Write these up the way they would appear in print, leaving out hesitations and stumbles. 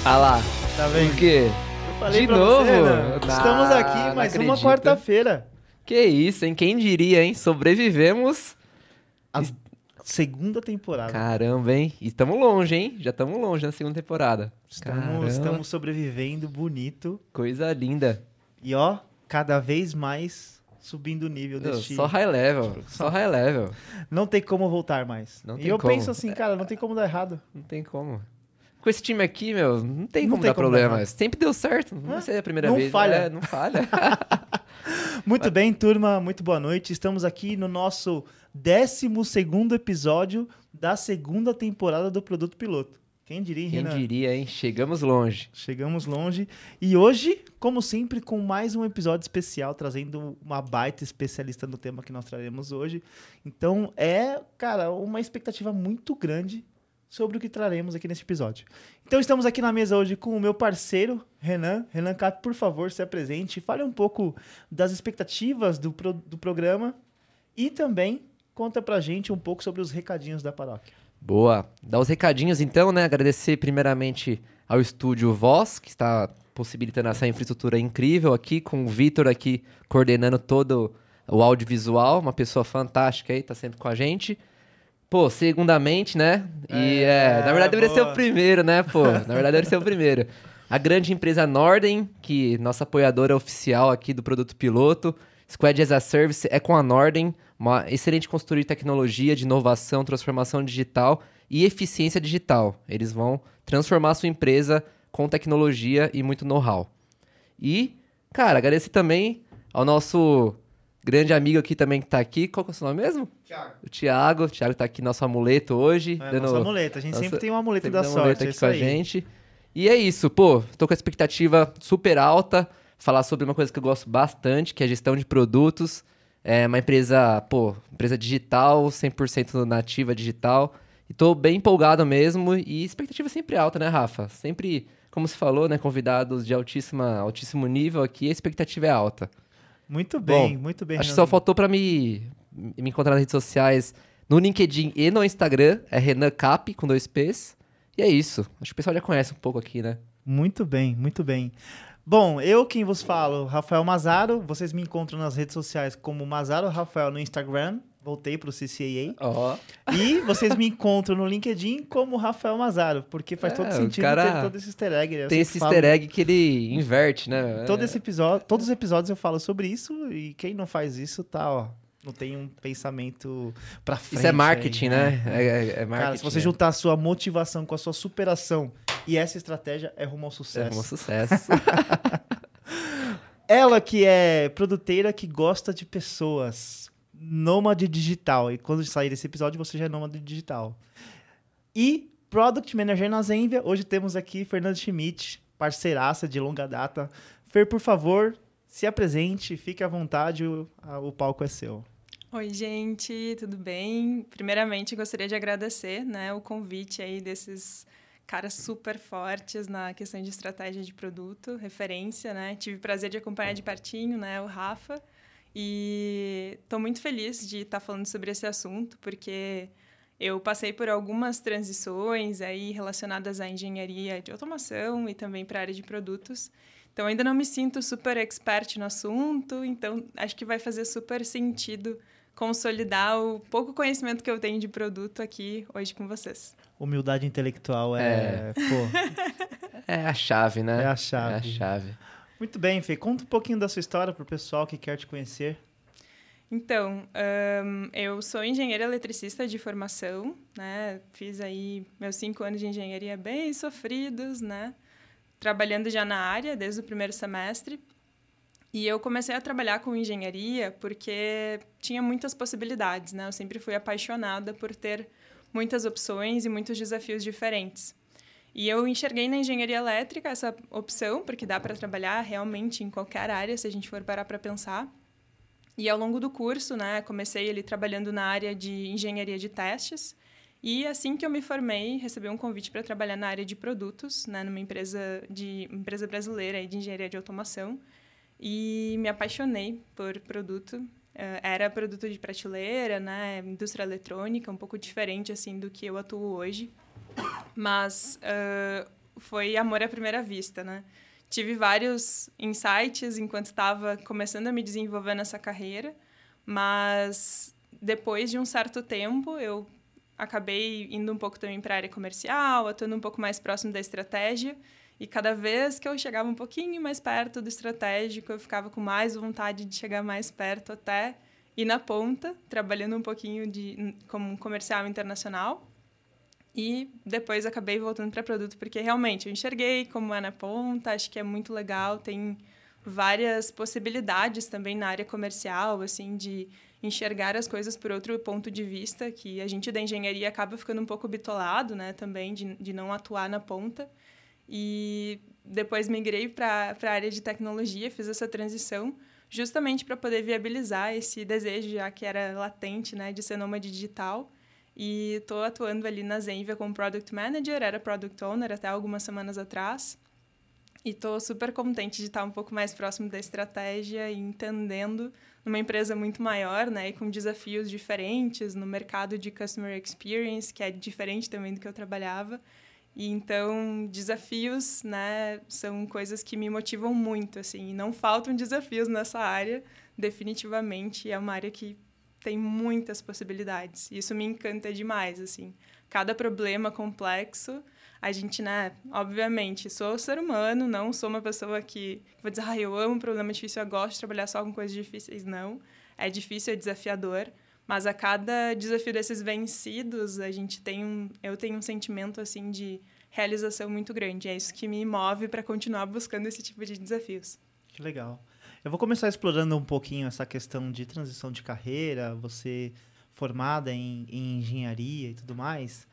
Ah lá. Tá vendo? O quê? Eu falei De pra novo? você, né? Não, Estamos aqui não mais uma acredito. quarta-feira. Que isso, hein? Quem diria, hein? Sobrevivemos. A segunda temporada. Caramba, hein? E estamos longe, hein? Já estamos longe na segunda temporada. Caramba, Estamos sobrevivendo bonito. coisa linda. E ó, cada vez mais subindo o nível deste... Só high level, só high level. Não tem como voltar mais. Não E tem eu como. penso assim, cara, não tem como dar errado. Não tem como. Com esse time aqui, meu, não tem Não como tem dar como dar problema. errado. Sempre deu certo. Não vai ser a primeira Não vez. falha. É, não falha. Muito bem, turma, muito boa noite. Estamos aqui no nosso 12º episódio da segunda temporada do Produto Piloto. Quem diria, hein, Quem Renan? diria, hein? Chegamos longe. Chegamos longe. E hoje, como sempre, com mais um episódio especial, trazendo uma baita especialista no tema que nós traremos hoje. Então, cara, uma expectativa muito grande sobre o que traremos aqui nesse episódio. Então, estamos aqui na mesa hoje com o meu parceiro, Renan. Renan Cap, por favor, se apresente. Fale um pouco das expectativas do programa e também conta pra gente um pouco sobre os recadinhos da paróquia. Boa. Dar os recadinhos então, né? Agradecer primeiramente ao Estúdio Voz, que está possibilitando essa infraestrutura incrível aqui, com o Vitor aqui coordenando todo o audiovisual, uma pessoa fantástica aí, tá sempre com a gente. Pô, segundamente, né? Na verdade deveria ser o primeiro, né, pô? Na verdade deveria ser o primeiro. A grande empresa Norden, que nossa apoiadora oficial aqui do Produto Piloto, Squad as a Service é com a Norden, uma excelente consultoria de tecnologia, de inovação, transformação digital e eficiência digital. Eles vão transformar a sua empresa com tecnologia e muito know-how. E, cara, agradecer também ao nosso grande amigo aqui também que tá aqui. Qual que é o seu nome mesmo? Thiago. O Thiago. O Thiago tá aqui, nosso amuleto hoje. Nosso amuleto. A gente sempre tem um amuleto sempre da tem um amuleto sorte. aqui com a gente. E é isso, pô. Tô com a expectativa super alta. Falar sobre uma coisa que eu gosto bastante, que é a gestão de produtos. É uma empresa, empresa digital, 100% nativa digital. E tô bem empolgado mesmo. E expectativa sempre alta, né, Rafa? Sempre, como se falou, né, convidados de altíssimo nível aqui, a expectativa é alta. Muito bem, Bom, muito bem. Acho que só faltou pra me encontrar nas redes sociais, no LinkedIn e no Instagram. É Renan Cap, com 2 P's. E é isso. Acho que o pessoal já conhece um pouco aqui, né? Muito bem, muito bem. Bom, eu quem vos falo, Rafael Mazaro. Vocês me encontram nas redes sociais como Mazaro Rafael no Instagram. Voltei pro CCAA. Ó. E vocês me encontram no LinkedIn como Rafael Mazaro, porque faz todo o sentido cara ter todo esse easter egg. Né? Eu Tem sempre esse falo- easter egg que ele inverte, né? Todos os episódios eu falo sobre isso, e quem não faz isso não tem um pensamento pra frente. Isso é marketing, aí, né? É marketing. Cara, se você juntar a sua motivação com a sua superação e essa estratégia, é rumo ao sucesso. É um sucesso. Ela que é produteira, que gosta de pessoas, nômade digital. E quando sair desse episódio, você já é nômade digital. E Product Manager na Zenvia. Hoje temos aqui Fernando Schmidt, parceiraça de longa data. Fer, por favor, se apresente, fique à vontade, o palco é seu. Oi, gente, tudo bem? Primeiramente, gostaria de agradecer, né, o convite aí desses caras super fortes na questão de estratégia de produto, referência, né? Tive o prazer de acompanhar de pertinho, né, o Rafa, e estou muito feliz de estar falando sobre esse assunto, porque eu passei por algumas transições aí relacionadas à engenharia de automação e também para a área de produtos. Então, ainda não me sinto super expert no assunto, então acho que vai fazer super sentido consolidar o pouco conhecimento que eu tenho de produto aqui hoje com vocês. Humildade intelectual é É a chave, né? É a chave. É a chave. Muito bem, Fê. Conta um pouquinho da sua história para o pessoal que quer te conhecer. Então, eu sou engenheira eletricista de formação, né? Fiz aí meus 5 anos de engenharia bem sofridos, né? Trabalhando já na área desde o primeiro semestre. E eu comecei a trabalhar com engenharia porque tinha muitas possibilidades, né? Eu sempre fui apaixonada por ter muitas opções e muitos desafios diferentes. E eu enxerguei na engenharia elétrica essa opção, porque dá para trabalhar realmente em qualquer área, se a gente for parar para pensar. E ao longo do curso, né, comecei ali trabalhando na área de engenharia de testes. E assim que eu me formei, recebi um convite para trabalhar na área de produtos, né, numa empresa brasileira de engenharia de automação. E me apaixonei por produto. Era produto de prateleira, né, indústria eletrônica, um pouco diferente assim do que eu atuo hoje. Mas foi amor à primeira vista, né? Tive vários insights enquanto estava começando a me desenvolver nessa carreira, mas depois de um certo tempo, eu acabei indo um pouco também para a área comercial, atuando um pouco mais próximo da estratégia, e cada vez que eu chegava um pouquinho mais perto do estratégico, eu ficava com mais vontade de chegar mais perto até ir na ponta, trabalhando um pouquinho como comercial internacional. E depois acabei voltando para produto, porque realmente eu enxerguei como é na ponta, acho que é muito legal, tem várias possibilidades também na área comercial, assim, de enxergar as coisas por outro ponto de vista, que a gente da engenharia acaba ficando um pouco bitolado, né, também, de não atuar na ponta. E depois migrei para a área de tecnologia, fiz essa transição justamente para poder viabilizar esse desejo, já que era latente, né, de ser nômade digital. E estou atuando ali na Zenvia como Product Manager, era Product Owner até algumas semanas atrás. E estou super contente de estar um pouco mais próximo da estratégia e entendendo numa empresa muito maior, né, e com desafios diferentes no mercado de Customer Experience, que é diferente também do que eu trabalhava. E então, desafios, né, são coisas que me motivam muito, assim, e não faltam desafios nessa área, definitivamente, é uma área que tem muitas possibilidades. Isso me encanta demais, assim. Cada problema complexo, a gente, né, obviamente, sou ser humano, não sou uma pessoa que vou dizer, eu amo problema difícil, eu gosto de trabalhar só com coisas difíceis, não. É difícil, é desafiador, mas a cada desafio desses vencidos, eu tenho um sentimento, assim, de realização muito grande. É isso que me move para continuar buscando esse tipo de desafios. Que legal. Eu vou começar explorando um pouquinho essa questão de transição de carreira, você formada em engenharia e tudo mais.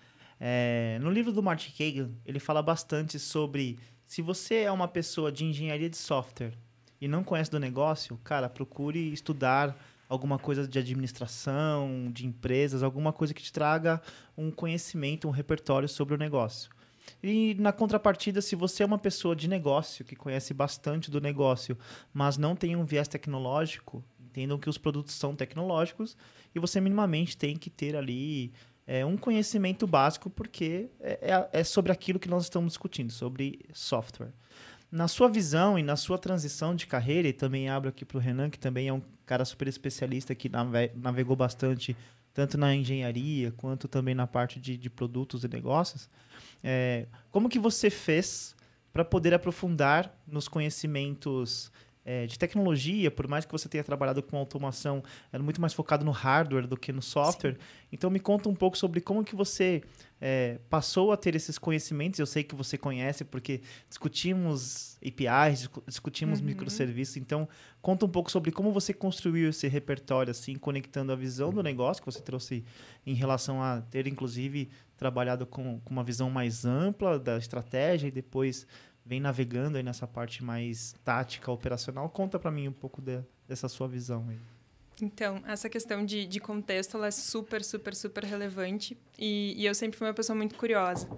No livro do Martin Kagan, ele fala bastante sobre se você é uma pessoa de engenharia de software e não conhece do negócio, cara, procure estudar alguma coisa de administração, de empresas, alguma coisa que te traga um conhecimento, um repertório sobre o negócio. E na contrapartida, se você é uma pessoa de negócio, que conhece bastante do negócio, mas não tem um viés tecnológico, entendam que os produtos são tecnológicos e você minimamente tem que ter ali um conhecimento básico, porque é sobre aquilo que nós estamos discutindo, sobre software. Na sua visão e na sua transição de carreira, e também abro aqui para o Renan, que também é um cara super especialista que navegou bastante, tanto na engenharia quanto também na parte de produtos e negócios, como que você fez para poder aprofundar nos conhecimentos de tecnologia, por mais que você tenha trabalhado com automação, era muito mais focado no hardware do que no software. Sim. Então, me conta um pouco sobre como que você passou a ter esses conhecimentos. Eu sei que você conhece, porque discutimos APIs, discutimos microserviços. Então, conta um pouco sobre como você construiu esse repertório, assim, conectando a visão do negócio que você trouxe em relação a ter, inclusive, trabalhado com uma visão mais ampla da estratégia e depois vem navegando aí nessa parte mais tática, operacional. Conta para mim um pouco dessa sua visão aí. Então, essa questão de contexto, ela é super, super, super relevante. E eu sempre fui uma pessoa muito curiosa.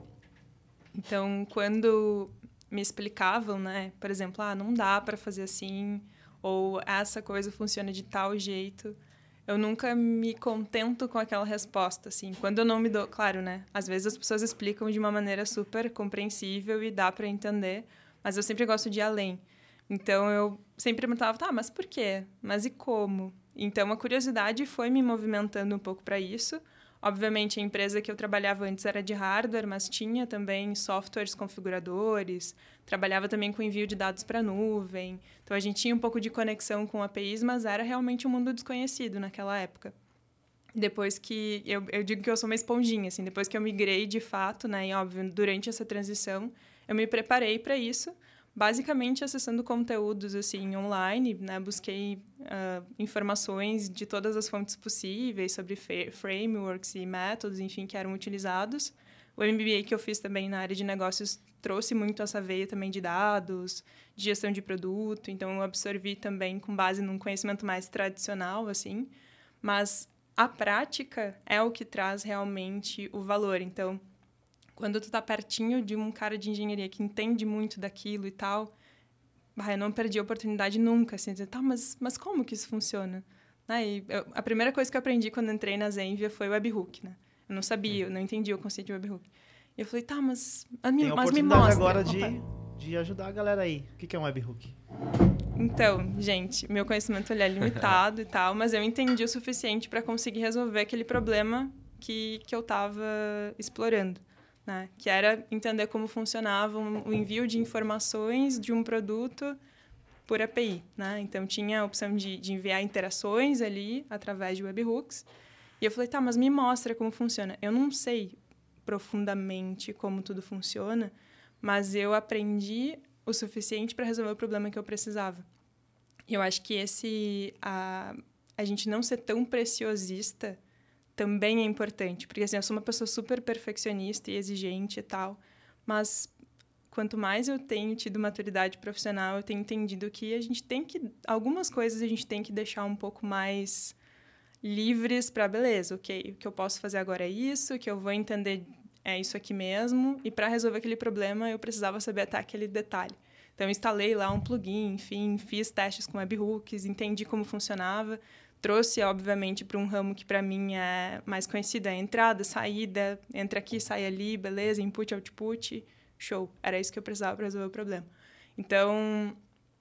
Então, quando me explicavam, né, por exemplo, não dá para fazer assim, ou essa coisa funciona de tal jeito, eu nunca me contento com aquela resposta, assim. Quando eu não me dou... Claro, né? Às vezes as pessoas explicam de uma maneira super compreensível e dá para entender, mas eu sempre gosto de ir além. Então, eu sempre perguntava, mas por quê? Mas e como? Então, a curiosidade foi me movimentando um pouco para isso. Obviamente, a empresa que eu trabalhava antes era de hardware, mas tinha também softwares configuradores, trabalhava também com envio de dados para a nuvem. Então, a gente tinha um pouco de conexão com APIs, mas era realmente um mundo desconhecido naquela época. Depois que... Eu digo que eu sou uma esponjinha, assim, depois que eu migrei de fato, né, e óbvio, durante essa transição, eu me preparei para isso, basicamente acessando conteúdos assim online, né? Busquei informações de todas as fontes possíveis sobre frameworks e métodos, enfim, que eram utilizados. O MBA que eu fiz também na área de negócios trouxe muito essa veia também de dados, de gestão de produto, então eu absorvi também com base num conhecimento mais tradicional, assim. Mas a prática é o que traz realmente o valor. Então, quando tu tá pertinho de um cara de engenharia que entende muito daquilo e tal, eu não perdi a oportunidade nunca, assim, de dizer, mas como que isso funciona? A primeira coisa que eu aprendi quando entrei na Zenvia foi o webhook, né? Eu não sabia, eu não entendia o conceito de webhook. E eu falei, tá, mas Tem a me oportunidade mostra. agora de ajudar a galera aí. O que é um webhook? Então, gente, meu conhecimento ele é limitado e tal, mas eu entendi o suficiente para conseguir resolver aquele problema que eu estava explorando, né? Que era entender como funcionava o envio de informações de um produto por API, né? Então, tinha a opção de enviar interações ali através de webhooks. E eu falei, tá, mas me mostra como funciona. Eu não sei profundamente como tudo funciona, mas eu aprendi o suficiente para resolver o problema que eu precisava. E eu acho que a gente não ser tão preciosista também é importante. Porque, assim, eu sou uma pessoa super perfeccionista e exigente e tal, mas quanto mais eu tenho tido maturidade profissional, eu tenho entendido que a gente tem que... Algumas coisas a gente tem que deixar um pouco mais livres para, beleza, ok, o que eu posso fazer agora é isso, o que eu vou entender é isso aqui mesmo, e para resolver aquele problema eu precisava saber até aquele detalhe. Então, eu instalei lá um plugin, enfim, fiz testes com webhooks, entendi como funcionava, trouxe, obviamente, para um ramo que, para mim, é mais conhecido, é entrada, saída, entra aqui, sai ali, beleza, input, output, show. Era isso que eu precisava para resolver o problema. Então,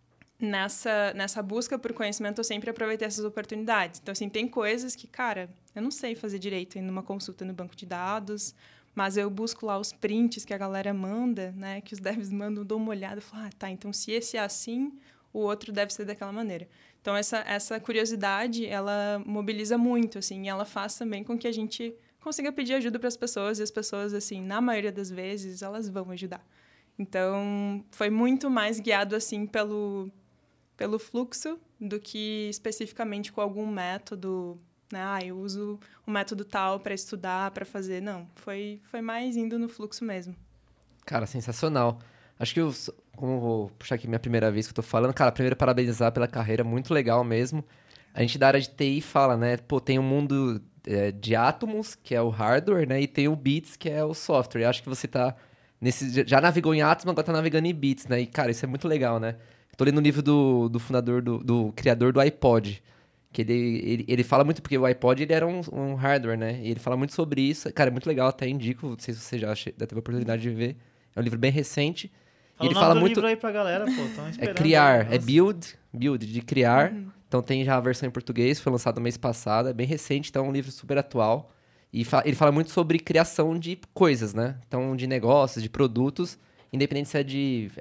nessa busca por conhecimento, eu sempre aproveitei essas oportunidades. Então, assim, tem coisas que, cara, eu não sei fazer direito em uma consulta no banco de dados, mas eu busco lá os prints que a galera manda, né, que os devs mandam, dou uma olhada e falo, tá, então se esse é assim, o outro deve ser daquela maneira. Então, essa curiosidade, ela mobiliza muito, assim, e ela faz também com que a gente consiga pedir ajuda para as pessoas, e as pessoas, assim, na maioria das vezes, elas vão ajudar. Então, foi muito mais guiado, assim, pelo fluxo do que especificamente com algum método, né? Eu uso o método tal para estudar, para fazer. Não, foi mais indo no fluxo mesmo. Cara, sensacional. Acho que como eu vou puxar aqui minha primeira vez que eu tô falando, cara, primeiro parabenizar pela carreira, muito legal mesmo. A gente da área de TI fala, né? Pô, tem um mundo de átomos, que é o hardware, né? E tem o bits, que é o software. Eu acho que você tá já navegou em átomos, agora tá navegando em bits, né? E, cara, isso é muito legal, né? Tô lendo um livro do fundador, do criador do iPod, que ele fala muito, porque o iPod ele era um hardware, né? E ele fala muito sobre isso. Cara, é muito legal, até indico, não sei se você já teve a oportunidade de ver. É um livro bem recente. Fala ele o nome fala do muito. livro aí pra galera, pô, tão É esperando. criar, aí, é build, de criar. Então tem já a versão em português, foi lançado no mês passado, é bem recente, então é um livro super atual. E ele fala muito sobre criação de coisas, né? Então, de negócios, de produtos, independente se é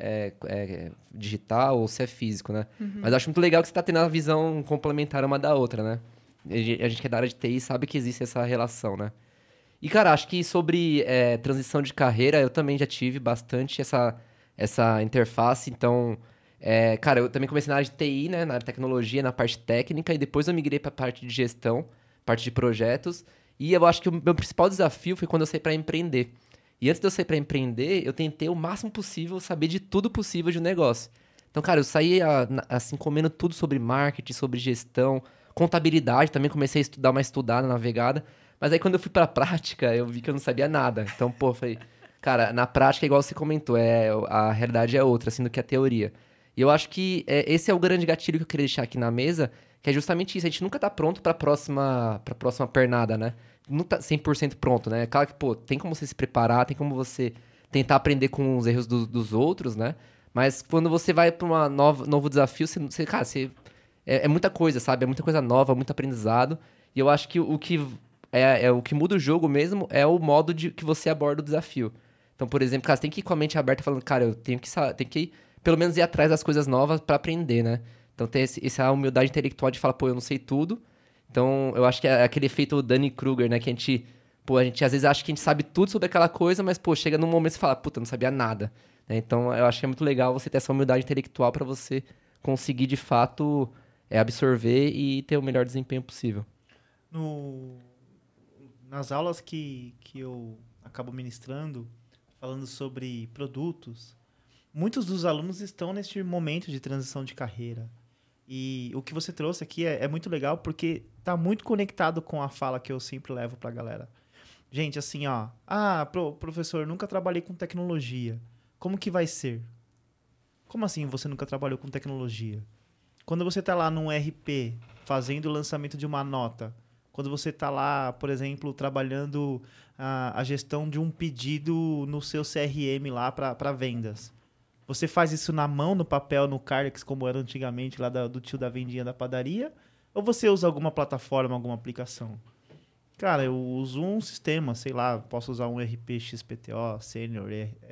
digital ou se é físico, né? Mas eu acho muito legal que você tá tendo a visão complementar uma da outra, né? A gente que é da área de TI sabe que existe essa relação, né? E, cara, acho que sobre transição de carreira, eu também já tive bastante essa interface. Então, cara, eu também comecei na área de TI, né? Na área de tecnologia, na parte técnica. E depois eu migrei pra parte de gestão, parte de projetos. E eu acho que o meu principal desafio foi quando eu saí para empreender. E antes de eu sair para empreender, eu tentei o máximo possível saber de tudo possível de um negócio. Então, cara, eu saí assim comendo tudo sobre marketing, sobre gestão, contabilidade, também comecei a dar uma estudada, navegada. Mas aí quando eu fui para a prática, eu vi que eu não sabia nada. Então, pô, falei, cara, na prática, igual você comentou, a realidade é outra, assim, do que a teoria. E eu acho que esse é o grande gatilho que eu queria deixar aqui na mesa, que é justamente isso. A gente nunca tá pronto para a próxima pernada, né? Não tá 100% pronto, né? Claro que, pô, tem como você se preparar, tem como você tentar aprender com os erros dos outros, né? Mas quando você vai para um novo desafio, cara, é muita coisa, sabe? É muita coisa nova, muito aprendizado. E eu acho que o que muda o jogo mesmo é o modo que você aborda o desafio. Então, por exemplo, cara, você tem que ir com a mente aberta falando, cara, eu tenho que pelo menos ir atrás das coisas novas para aprender, né? Então, tem essa humildade intelectual de falar, pô, eu não sei tudo. Então, eu acho que é aquele efeito Dunning-Kruger, né? Que a gente às vezes acha que a gente sabe tudo sobre aquela coisa, mas, pô, chega num momento e você fala, puta, não sabia nada. Né? Então, eu acho que é muito legal você ter essa humildade intelectual para você conseguir, de fato, absorver e ter o melhor desempenho possível. Nas aulas que eu acabo ministrando, falando sobre produtos, muitos dos alunos estão neste momento de transição de carreira. E o que você trouxe aqui é muito legal porque está muito conectado com a fala que eu sempre levo para a galera. Gente, assim, ó, professor, nunca trabalhei com tecnologia. Como que vai ser? Como assim você nunca trabalhou com tecnologia? Quando você está lá num RP fazendo o lançamento de uma nota, quando você está lá, por exemplo, trabalhando a gestão de um pedido no seu CRM lá para vendas. Você faz isso na mão, no papel, no Carlex, como era antigamente lá do tio da vendinha da padaria? Ou você usa alguma plataforma, alguma aplicação? Cara, eu uso um sistema, sei lá, posso usar um RP XPTO, Senior,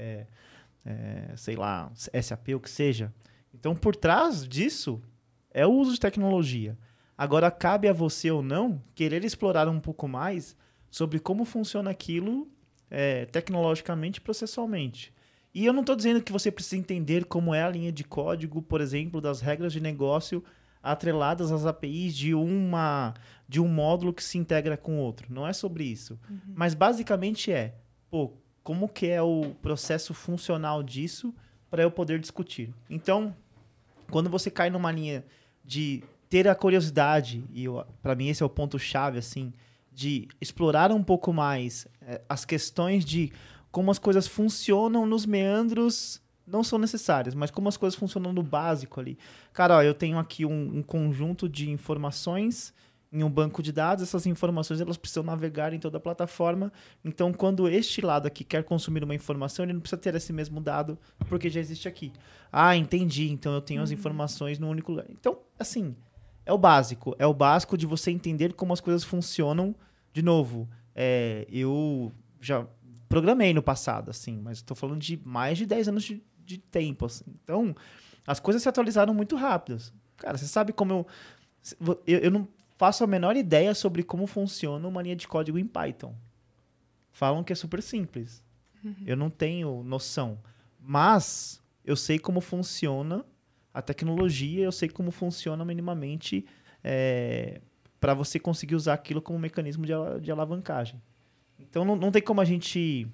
sei lá, SAP, o que seja. Então, por trás disso, é o uso de tecnologia. Agora, cabe a você ou não querer explorar um pouco mais sobre como funciona aquilo tecnologicamente e processualmente. E eu não estou dizendo que você precisa entender como é a linha de código, por exemplo, das regras de negócio atreladas às APIs de um módulo que se integra com o outro. Não é sobre isso. Uhum. Mas basicamente como que é o processo funcional disso para eu poder discutir. Então, quando você cai numa linha de ter a curiosidade, e para mim esse é o ponto-chave, assim, de explorar um pouco mais as questões de como as coisas funcionam nos meandros, não são necessárias, mas como as coisas funcionam no básico ali. Cara, eu tenho aqui um conjunto de informações em um banco de dados, essas informações elas precisam navegar em toda a plataforma, então quando este lado aqui quer consumir uma informação, ele não precisa ter esse mesmo dado, porque já existe aqui. Ah, entendi, então eu tenho as informações no único lugar. Então, assim, é o básico de você entender como as coisas funcionam. De novo, eu já programei no passado, assim, mas estou falando de mais de 10 anos de tempo, assim. Então, as coisas se atualizaram muito rápidas. Cara, você sabe como eu não faço a menor ideia sobre como funciona uma linha de código em Python. Falam que é super simples. Eu não tenho noção. Mas eu sei como funciona a tecnologia, eu sei como funciona minimamente para você conseguir usar aquilo como mecanismo de alavancagem. Então não tem como a gente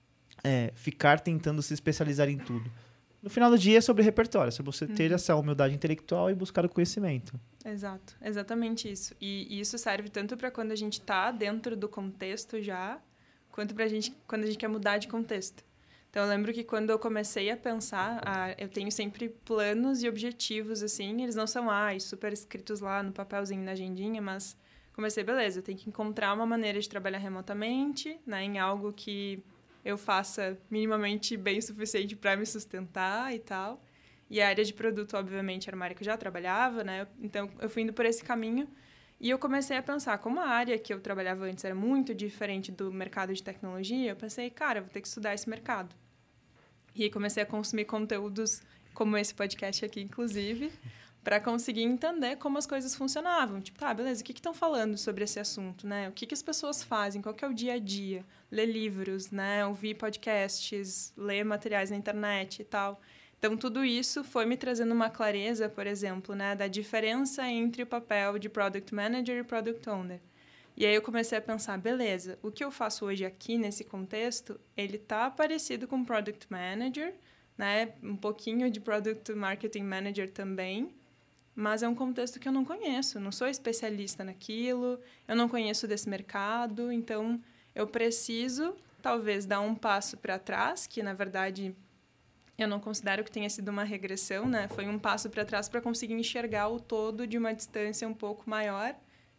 ficar tentando se especializar em tudo. No final do dia é sobre repertório, é sobre você ter essa humildade intelectual e buscar o conhecimento. Exato, exatamente isso. E isso serve tanto para quando a gente está dentro do contexto já, quanto para quando a gente quer mudar de contexto. Então, eu lembro que quando eu comecei a pensar, eu tenho sempre planos e objetivos, assim, eles não são super escritos lá no papelzinho, na agendinha, mas comecei, beleza, eu tenho que encontrar uma maneira de trabalhar remotamente, né, em algo que eu faça minimamente bem o suficiente para me sustentar e tal. E a área de produto, obviamente, era uma área que eu já trabalhava, né? Então, eu fui indo por esse caminho e eu comecei a pensar, como a área que eu trabalhava antes era muito diferente do mercado de tecnologia, eu pensei, cara, eu vou ter que estudar esse mercado. E aí comecei a consumir conteúdos como esse podcast aqui, inclusive, para conseguir entender como as coisas funcionavam. Tipo, beleza, o que estão falando sobre esse assunto, né? O que as pessoas fazem, qual que é o dia a dia? Ler livros, né? Ouvir podcasts, ler materiais na internet e tal. Então, tudo isso foi me trazendo uma clareza, por exemplo, né? Da diferença entre o papel de Product Manager e Product Owner. E aí eu comecei a pensar, beleza, o que eu faço hoje aqui nesse contexto, ele tá parecido com Product Manager, né? Um pouquinho de Product Marketing Manager também, mas é um contexto que eu não conheço, não sou especialista naquilo, eu não conheço desse mercado, então eu preciso, talvez, dar um passo para trás, que, na verdade, eu não considero que tenha sido uma regressão, né? Foi um passo para trás para conseguir enxergar o todo de uma distância um pouco maior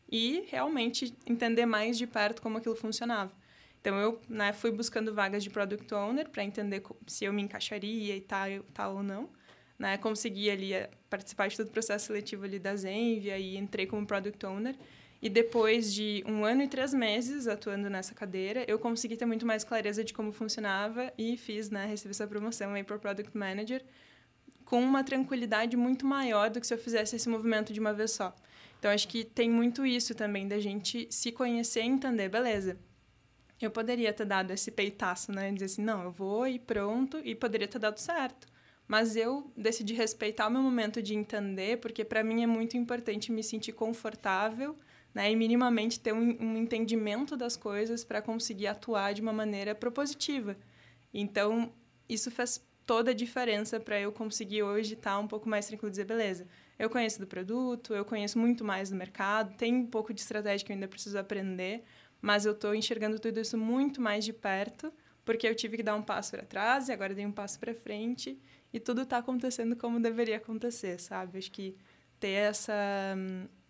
e realmente entender mais de perto como aquilo funcionava. Então, eu fui buscando vagas de Product Owner para entender se eu me encaixaria e tal ou não. Né, consegui ali participar de todo o processo seletivo ali da Zenvia e entrei como Product Owner. E depois de 1 ano e 3 meses atuando nessa cadeira, eu consegui ter muito mais clareza de como funcionava e recebi essa promoção aí para Product Manager com uma tranquilidade muito maior do que se eu fizesse esse movimento de uma vez só. Então, acho que tem muito isso também, da gente se conhecer e entender, beleza, eu poderia ter dado esse peitaço, né, dizer assim, não, eu vou e pronto, e poderia ter dado certo. Mas eu decidi respeitar o meu momento de entender, porque para mim é muito importante me sentir confortável, né, e minimamente ter um entendimento das coisas para conseguir atuar de uma maneira propositiva. Então, isso fez toda a diferença para eu conseguir hoje estar um pouco mais tranquilo e dizer, beleza, eu conheço do produto, eu conheço muito mais do mercado, tem um pouco de estratégia que eu ainda preciso aprender, mas eu estou enxergando tudo isso muito mais de perto, porque eu tive que dar um passo para trás e agora dei um passo para frente. E tudo está acontecendo como deveria acontecer, sabe? Acho que ter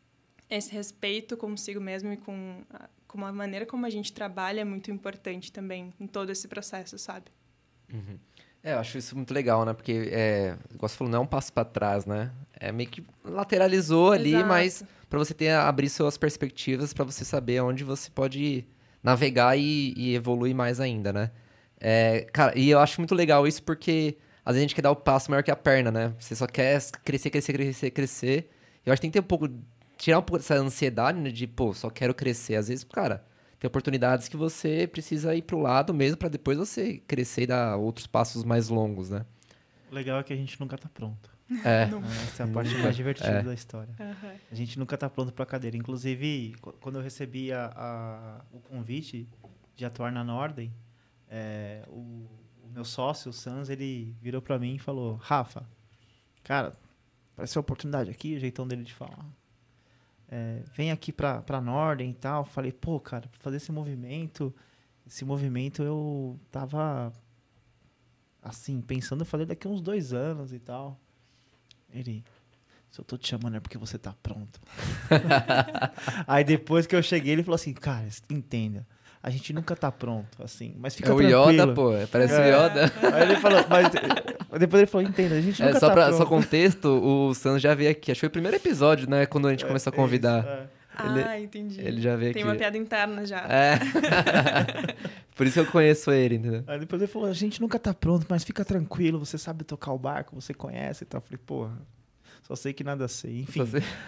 esse respeito consigo mesmo e com a maneira como a gente trabalha é muito importante também em todo esse processo, sabe? Eu acho isso muito legal, né? Porque, igual você falou, não é um passo para trás, né? É meio que lateralizou ali, Exato. mas para você abrir suas perspectivas, para você saber onde você pode navegar e evoluir mais ainda, né? Cara, e eu acho muito legal isso porque às vezes a gente quer dar o passo maior que a perna, né? Você só quer crescer, crescer, crescer, crescer. Eu acho que tem que ter tirar um pouco dessa ansiedade, né? De, pô, só quero crescer. Às vezes, cara, tem oportunidades que você precisa ir pro lado mesmo para depois você crescer e dar outros passos mais longos, né? O legal é que a gente nunca tá pronto. Essa é a parte mais divertida da história. Uhum. A gente nunca tá pronto pra cadeira. Inclusive, quando eu recebi o convite de atuar na Nordem, o meu sócio, o Sans, ele virou pra mim e falou: Rafa, cara, apareceu a oportunidade aqui, o jeitão dele de falar. Vem aqui pra Nordem e tal. Falei, pô, cara, pra fazer esse movimento eu tava, assim, pensando em fazer daqui a uns 2 anos e tal. Ele, se eu tô te chamando é porque você tá pronto. Aí depois que eu cheguei, ele falou assim, cara, entenda, a gente nunca tá pronto, assim, mas fica tranquilo. O Yoda, pô, parece o Yoda. Aí ele falou, mas depois ele falou, entenda, a gente nunca tá pronto. Só contexto, o Sans já veio aqui, acho que foi o primeiro episódio, né, quando a gente começou a convidar. Entendi. Ele já veio Tem aqui. uma piada interna já. Por isso que eu conheço ele, entendeu? Aí depois ele falou, a gente nunca tá pronto, mas fica tranquilo, você sabe tocar o barco, você conhece e tal. Eu falei, porra, só sei que nada sei. Enfim.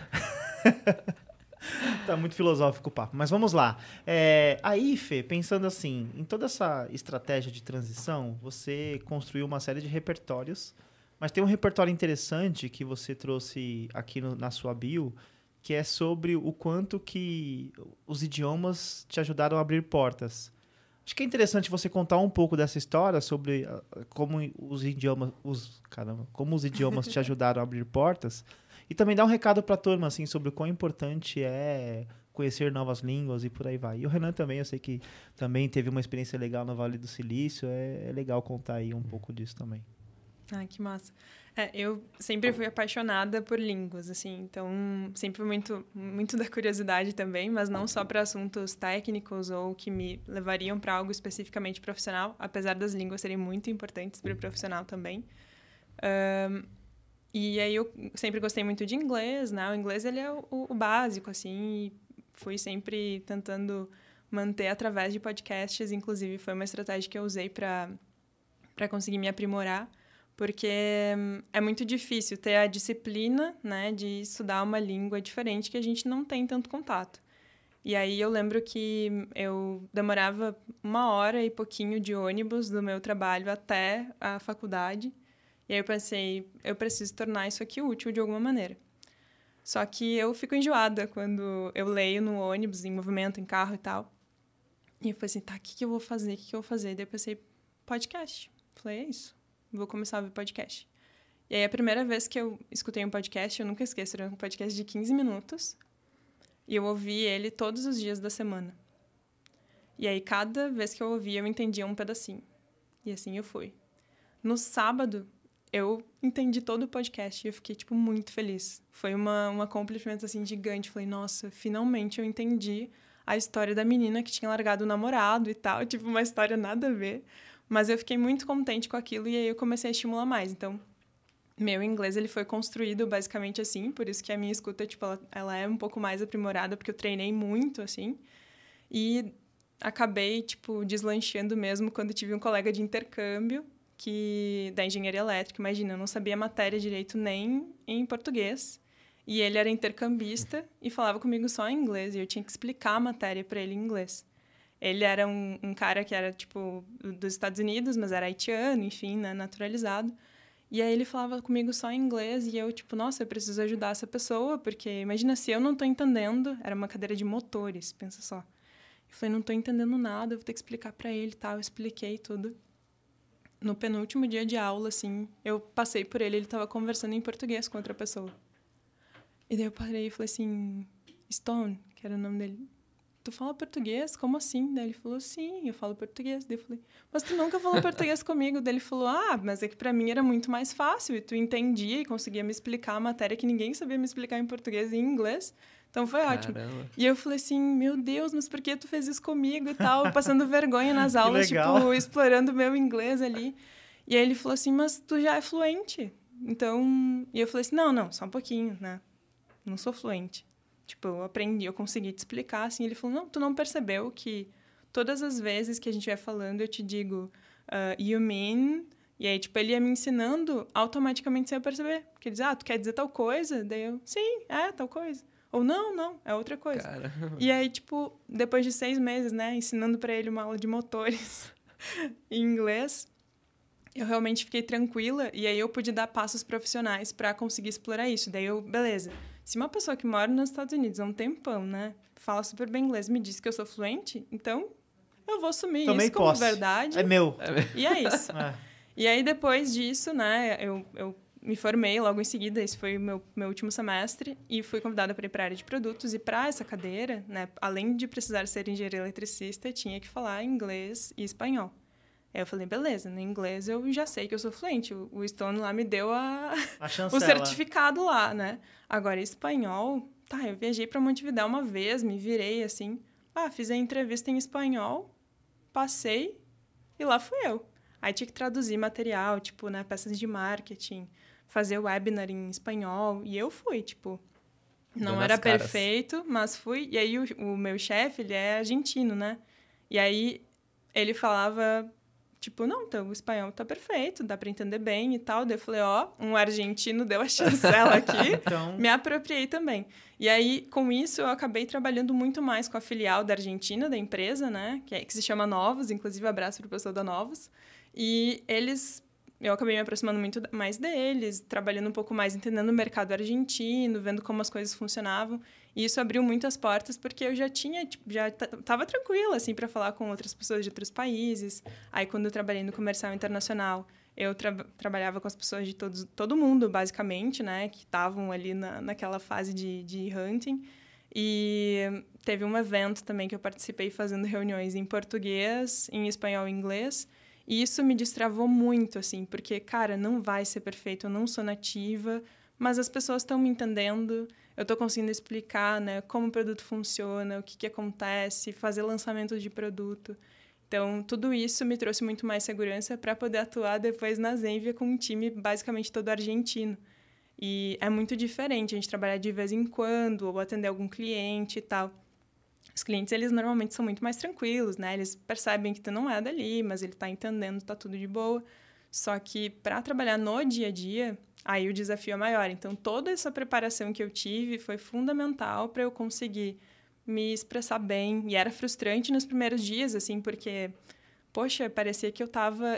Tá muito filosófico o papo, mas vamos lá. Aí, Fê, pensando assim, em toda essa estratégia de transição, você construiu uma série de repertórios, mas tem um repertório interessante que você trouxe aqui na sua bio, que é sobre o quanto que os idiomas te ajudaram a abrir portas. Acho que é interessante você contar um pouco dessa história sobre como os idiomas te ajudaram a abrir portas e também dar um recado para a turma assim, sobre o quão importante é conhecer novas línguas e por aí vai. E o Renan também, eu sei que também teve uma experiência legal no Vale do Silício, é legal contar aí um pouco disso também. Ah, que massa. Eu sempre fui apaixonada por línguas, assim, então sempre fui muito da curiosidade também, mas não só para assuntos técnicos ou que me levariam para algo especificamente profissional, apesar das línguas serem muito importantes para o profissional também. E aí eu sempre gostei muito de inglês, né? O inglês ele é o básico, assim, e fui sempre tentando manter através de podcasts, inclusive foi uma estratégia que eu usei para conseguir me aprimorar. Porque é muito difícil ter a disciplina, né, de estudar uma língua diferente que a gente não tem tanto contato. E aí eu lembro que eu demorava 1 hora e pouquinho de ônibus do meu trabalho até a faculdade. E aí eu pensei, eu preciso tornar isso aqui útil de alguma maneira. Só que eu fico enjoada quando eu leio no ônibus, em movimento, em carro e tal. E eu falei assim, tá, o que eu vou fazer? Daí eu pensei, podcast. Falei, é isso. Vou começar a ouvir podcast. E aí, a primeira vez que eu escutei um podcast, eu nunca esqueço, era um podcast de 15 minutos. E eu ouvi ele todos os dias da semana. E aí, cada vez que eu ouvia, eu entendia um pedacinho. E assim eu fui. No sábado, eu entendi todo o podcast e eu fiquei, tipo, muito feliz. Foi uma accomplishment, assim, gigante. Falei, nossa, finalmente eu entendi a história da menina que tinha largado o namorado e tal. Tipo, uma história nada a ver. Mas eu fiquei muito contente com aquilo e aí eu comecei a estimular mais. Então, meu inglês ele foi construído basicamente assim, por isso que a minha escuta, tipo, ela é um pouco mais aprimorada, porque eu treinei muito, assim. E acabei, tipo, deslanchando mesmo quando tive um colega de intercâmbio da engenharia elétrica. Imagina, eu não sabia matéria direito nem em português. E ele era intercambista e falava comigo só em inglês. E eu tinha que explicar a matéria para ele em inglês. Ele era um cara que era, tipo, dos Estados Unidos, mas era haitiano, enfim, né, naturalizado. E aí ele falava comigo só em inglês e eu, tipo, nossa, eu preciso ajudar essa pessoa, porque imagina se eu não tô entendendo, era uma cadeira de motores, pensa só. Eu falei, não tô entendendo nada, eu vou ter que explicar para ele e tal. Eu expliquei tudo. No penúltimo dia de aula, assim, eu passei por ele tava conversando em português com outra pessoa. E daí eu parei e falei assim, Stone, que era o nome dele. Tu fala português? Como assim? Daí ele falou, sim, eu falo português. Daí eu falei, mas tu nunca falou português comigo? Daí ele falou, mas é que pra mim era muito mais fácil. E tu entendia e conseguia me explicar a matéria que ninguém sabia me explicar em português e em inglês. Então foi ótimo. Caramba. E eu falei assim, meu Deus, mas por que tu fez isso comigo e tal? Passando vergonha nas aulas, tipo, explorando o meu inglês ali. E aí ele falou assim, mas tu já é fluente. Então... E eu falei assim, não, só um pouquinho, né? Não sou fluente. Tipo, eu aprendi, eu consegui te explicar, assim. Ele falou, não, tu não percebeu que todas as vezes que a gente vai falando, eu te digo, you mean... E aí, tipo, ele ia me ensinando automaticamente sem eu perceber. Porque ele dizia, tu quer dizer tal coisa? Daí eu, sim, tal coisa. Ou não, é outra coisa. Caramba. E aí, tipo, depois de 6 meses, né, ensinando pra ele uma aula de motores em inglês, eu realmente fiquei tranquila e aí eu pude dar passos profissionais pra conseguir explorar isso. Daí eu, beleza, se uma pessoa que mora nos Estados Unidos há um tempão, né, fala super bem inglês, me diz que eu sou fluente, então eu vou assumir Tomei isso como posse. verdade. É meu. E é isso. E aí, depois disso, né, eu me formei logo em seguida, esse foi o meu último semestre, e fui convidada para ir para a área de produtos. E para essa cadeira, né, além de precisar ser engenheira eletricista, tinha que falar inglês e espanhol. Aí eu falei, beleza, no inglês eu já sei que eu sou fluente. O Stone lá me deu o certificado lá, né? Agora, espanhol, tá, eu viajei para Montevidéu uma vez, me virei assim, fiz a entrevista em espanhol, passei, e lá fui eu. Aí tinha que traduzir material, tipo, né, peças de marketing, fazer webinar em espanhol. E eu fui, tipo, não era perfeito, mas fui. E aí o meu chefe, ele é argentino, né? E aí ele falava, tipo, não, então o espanhol tá perfeito, dá pra entender bem e tal. Daí eu falei, um argentino deu a chancela aqui, então... me apropriei também. E aí, com isso, eu acabei trabalhando muito mais com a filial da Argentina, da empresa, né? Que se chama Novos, inclusive abraço pro pessoal da Novos. E eu acabei me aproximando muito mais deles, trabalhando um pouco mais, entendendo o mercado argentino, vendo como as coisas funcionavam. E isso abriu muitas portas, porque eu já estava tranquila, assim, para falar com outras pessoas de outros países. Aí, quando eu trabalhei no comercial internacional, eu trabalhava com as pessoas de todo mundo, basicamente, né? Que estavam ali naquela fase de hunting. E teve um evento também que eu participei fazendo reuniões em português, em espanhol e inglês. E isso me destravou muito, assim, porque, cara, não vai ser perfeito, eu não sou nativa, mas as pessoas estão me entendendo, eu estou conseguindo explicar, né, como o produto funciona, o que acontece, fazer lançamento de produto. Então, tudo isso me trouxe muito mais segurança para poder atuar depois na Zenvia com um time basicamente todo argentino. E é muito diferente a gente trabalhar de vez em quando, ou atender algum cliente e tal. Os clientes, eles normalmente são muito mais tranquilos, né? Eles percebem que tu não é dali, mas ele tá entendendo, tá tudo de boa. Só que para trabalhar no dia a dia, aí o desafio é maior. Então, toda essa preparação que eu tive foi fundamental para eu conseguir me expressar bem. E era frustrante nos primeiros dias, assim, porque... Poxa, parecia que eu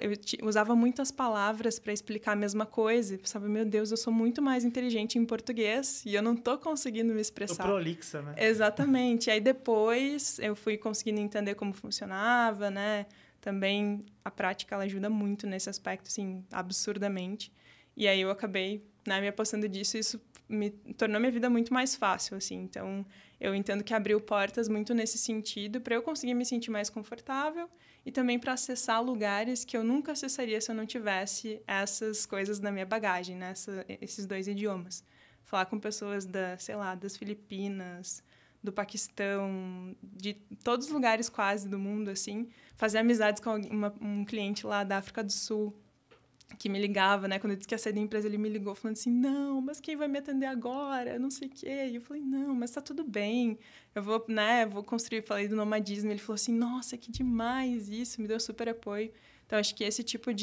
usava muitas palavras para explicar a mesma coisa. Eu pensava, meu Deus, eu sou muito mais inteligente em português e eu não estou conseguindo me expressar. Tô prolixa, né? Exatamente. Aí depois eu fui conseguindo entender como funcionava, né? Também a prática ela ajuda muito nesse aspecto, assim, absurdamente. E aí eu acabei, né, me apostando disso e isso me tornou minha vida muito mais fácil, assim. Então, eu entendo que abriu portas muito nesse sentido para eu conseguir me sentir mais confortável e também para acessar lugares que eu nunca acessaria se eu não tivesse essas coisas na minha bagagem, né? Esses 2 idiomas. Falar com pessoas das Filipinas, do Paquistão, de todos os lugares quase do mundo, assim. Fazer amizades com um cliente lá da África do Sul, que me ligava, né? Quando eu disse que ia sair da empresa, ele me ligou falando assim, não, mas quem vai me atender agora? Não sei o quê. E eu falei, não, mas tá tudo bem. Eu vou, né, vou construir. Falei do nomadismo. Ele falou assim, nossa, que demais isso. Me deu super apoio. Então, acho que esse tipo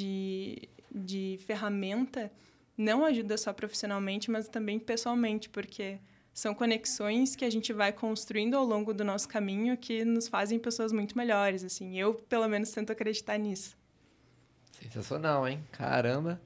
de ferramenta não ajuda só profissionalmente, mas também pessoalmente, porque são conexões que a gente vai construindo ao longo do nosso caminho que nos fazem pessoas muito melhores, assim. Eu, pelo menos, tento acreditar nisso. Sensacional, hein? Caramba.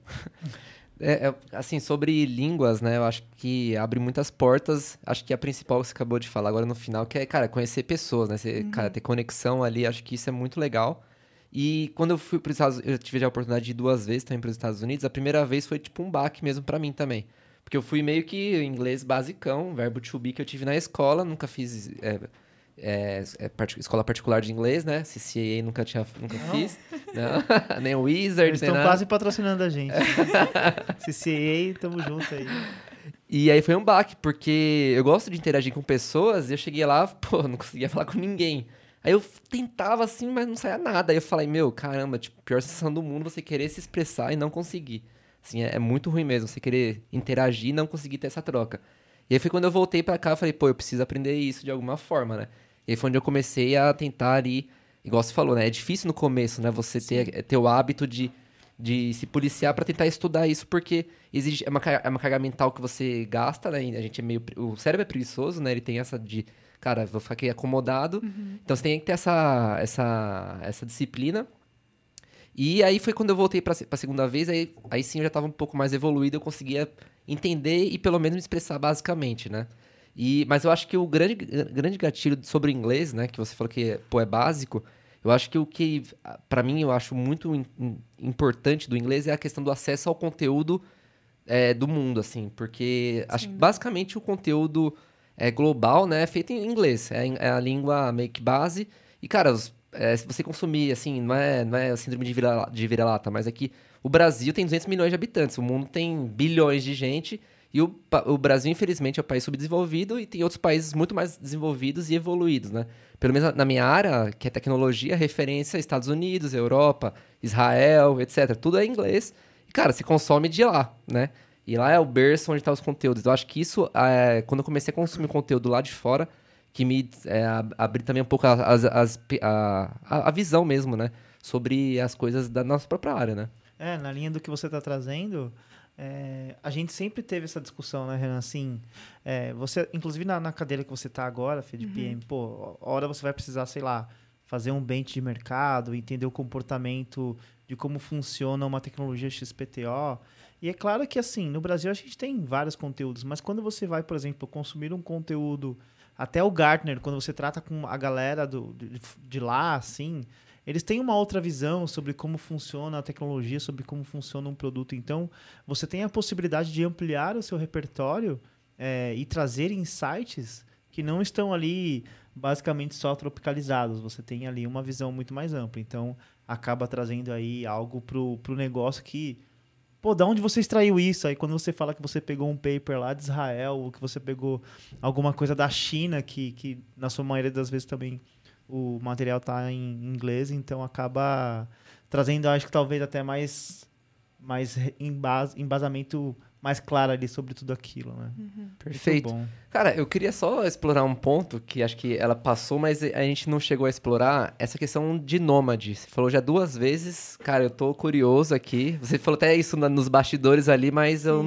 Assim, sobre línguas, né? Eu acho que abre muitas portas. Acho que a principal que você acabou de falar agora no final, que é, cara, conhecer pessoas, né? Você, cara, ter conexão ali, acho que isso é muito legal. E quando eu fui para os Estados Unidos, eu tive a oportunidade de ir 2 vezes também para os Estados Unidos, a primeira vez foi tipo um baque mesmo para mim também. Porque eu fui meio que inglês basicão, verbo to be que eu tive na escola, nunca fiz... escola particular de inglês, né? CCA nunca fiz. Não. Nem o Wizard, eles estão quase patrocinando a gente. CCA, tamo junto aí. E aí foi um baque, porque eu gosto de interagir com pessoas, e eu cheguei lá, pô, não conseguia falar com ninguém. Aí eu tentava assim, mas não saía nada. Aí eu falei, meu, caramba, tipo, pior sensação do mundo você querer se expressar e não conseguir. Assim, é muito ruim mesmo, você querer interagir e não conseguir ter essa troca. E aí foi quando eu voltei pra cá, eu falei, pô, eu preciso aprender isso de alguma forma, né? E aí foi onde eu comecei a tentar ali, igual você falou, né? É difícil no começo, né? Você ter o hábito de se policiar pra tentar estudar isso, porque exige, é uma carga mental que você gasta, né? E a gente é meio, o cérebro é preguiçoso, né? Ele tem essa de, cara, vou ficar aqui acomodado. Então você tem que ter essa disciplina. E aí foi quando eu voltei pra segunda vez, aí sim eu já tava um pouco mais evoluído, eu conseguia entender e pelo menos me expressar basicamente, né? Mas eu acho que o grande gatilho sobre o inglês, né, que você falou que, pô, é básico, eu acho que o que, pra mim, eu acho muito importante do inglês é a questão do acesso ao conteúdo do mundo, assim, porque acho que basicamente o conteúdo global, né, é feito em inglês, é a língua meio que base, e, cara, se você consumir, assim, não é a síndrome de vira-lata, mas é que o Brasil tem 200 milhões de habitantes, o mundo tem bilhões de gente, e o Brasil, infelizmente, é um país subdesenvolvido e tem outros países muito mais desenvolvidos e evoluídos, né? Pelo menos na minha área, que é tecnologia, referência a Estados Unidos, Europa, Israel, etc. Tudo é inglês. E, cara, se consome de lá, né? E lá é o berço onde estão os conteúdos. Eu acho que isso, quando eu comecei a consumir conteúdo lá de fora, que me abriu também um pouco a visão mesmo, né? Sobre as coisas da nossa própria área, né? Na linha do que você está trazendo, a gente sempre teve essa discussão, né, Renan? Assim, você, inclusive na cadeira que você está agora, Fê, de PM, pô, a hora você vai precisar, sei lá, fazer um bench de mercado, entender o comportamento de como funciona uma tecnologia XPTO. E é claro que, assim, no Brasil a gente tem vários conteúdos, mas quando você vai, por exemplo, consumir um conteúdo, até o Gartner, quando você trata com a galera de lá, assim, eles têm uma outra visão sobre como funciona a tecnologia, sobre como funciona um produto. Então, você tem a possibilidade de ampliar o seu repertório e trazer insights que não estão ali basicamente só tropicalizados. Você tem ali uma visão muito mais ampla. Então, acaba trazendo aí algo pro negócio que... Pô, da onde você extraiu isso? Aí quando você fala que você pegou um paper lá de Israel, ou que você pegou alguma coisa da China, que na sua maioria das vezes também o material tá em inglês, então acaba trazendo, acho que talvez até mais embasamento mais claro ali sobre tudo aquilo, né? Perfeito. Muito bom. Cara, eu queria só explorar um ponto que acho que ela passou, mas a gente não chegou a explorar, essa questão de nômade. Você falou já 2 vezes, cara, eu tô curioso aqui. Você falou até isso nos bastidores ali, mas eu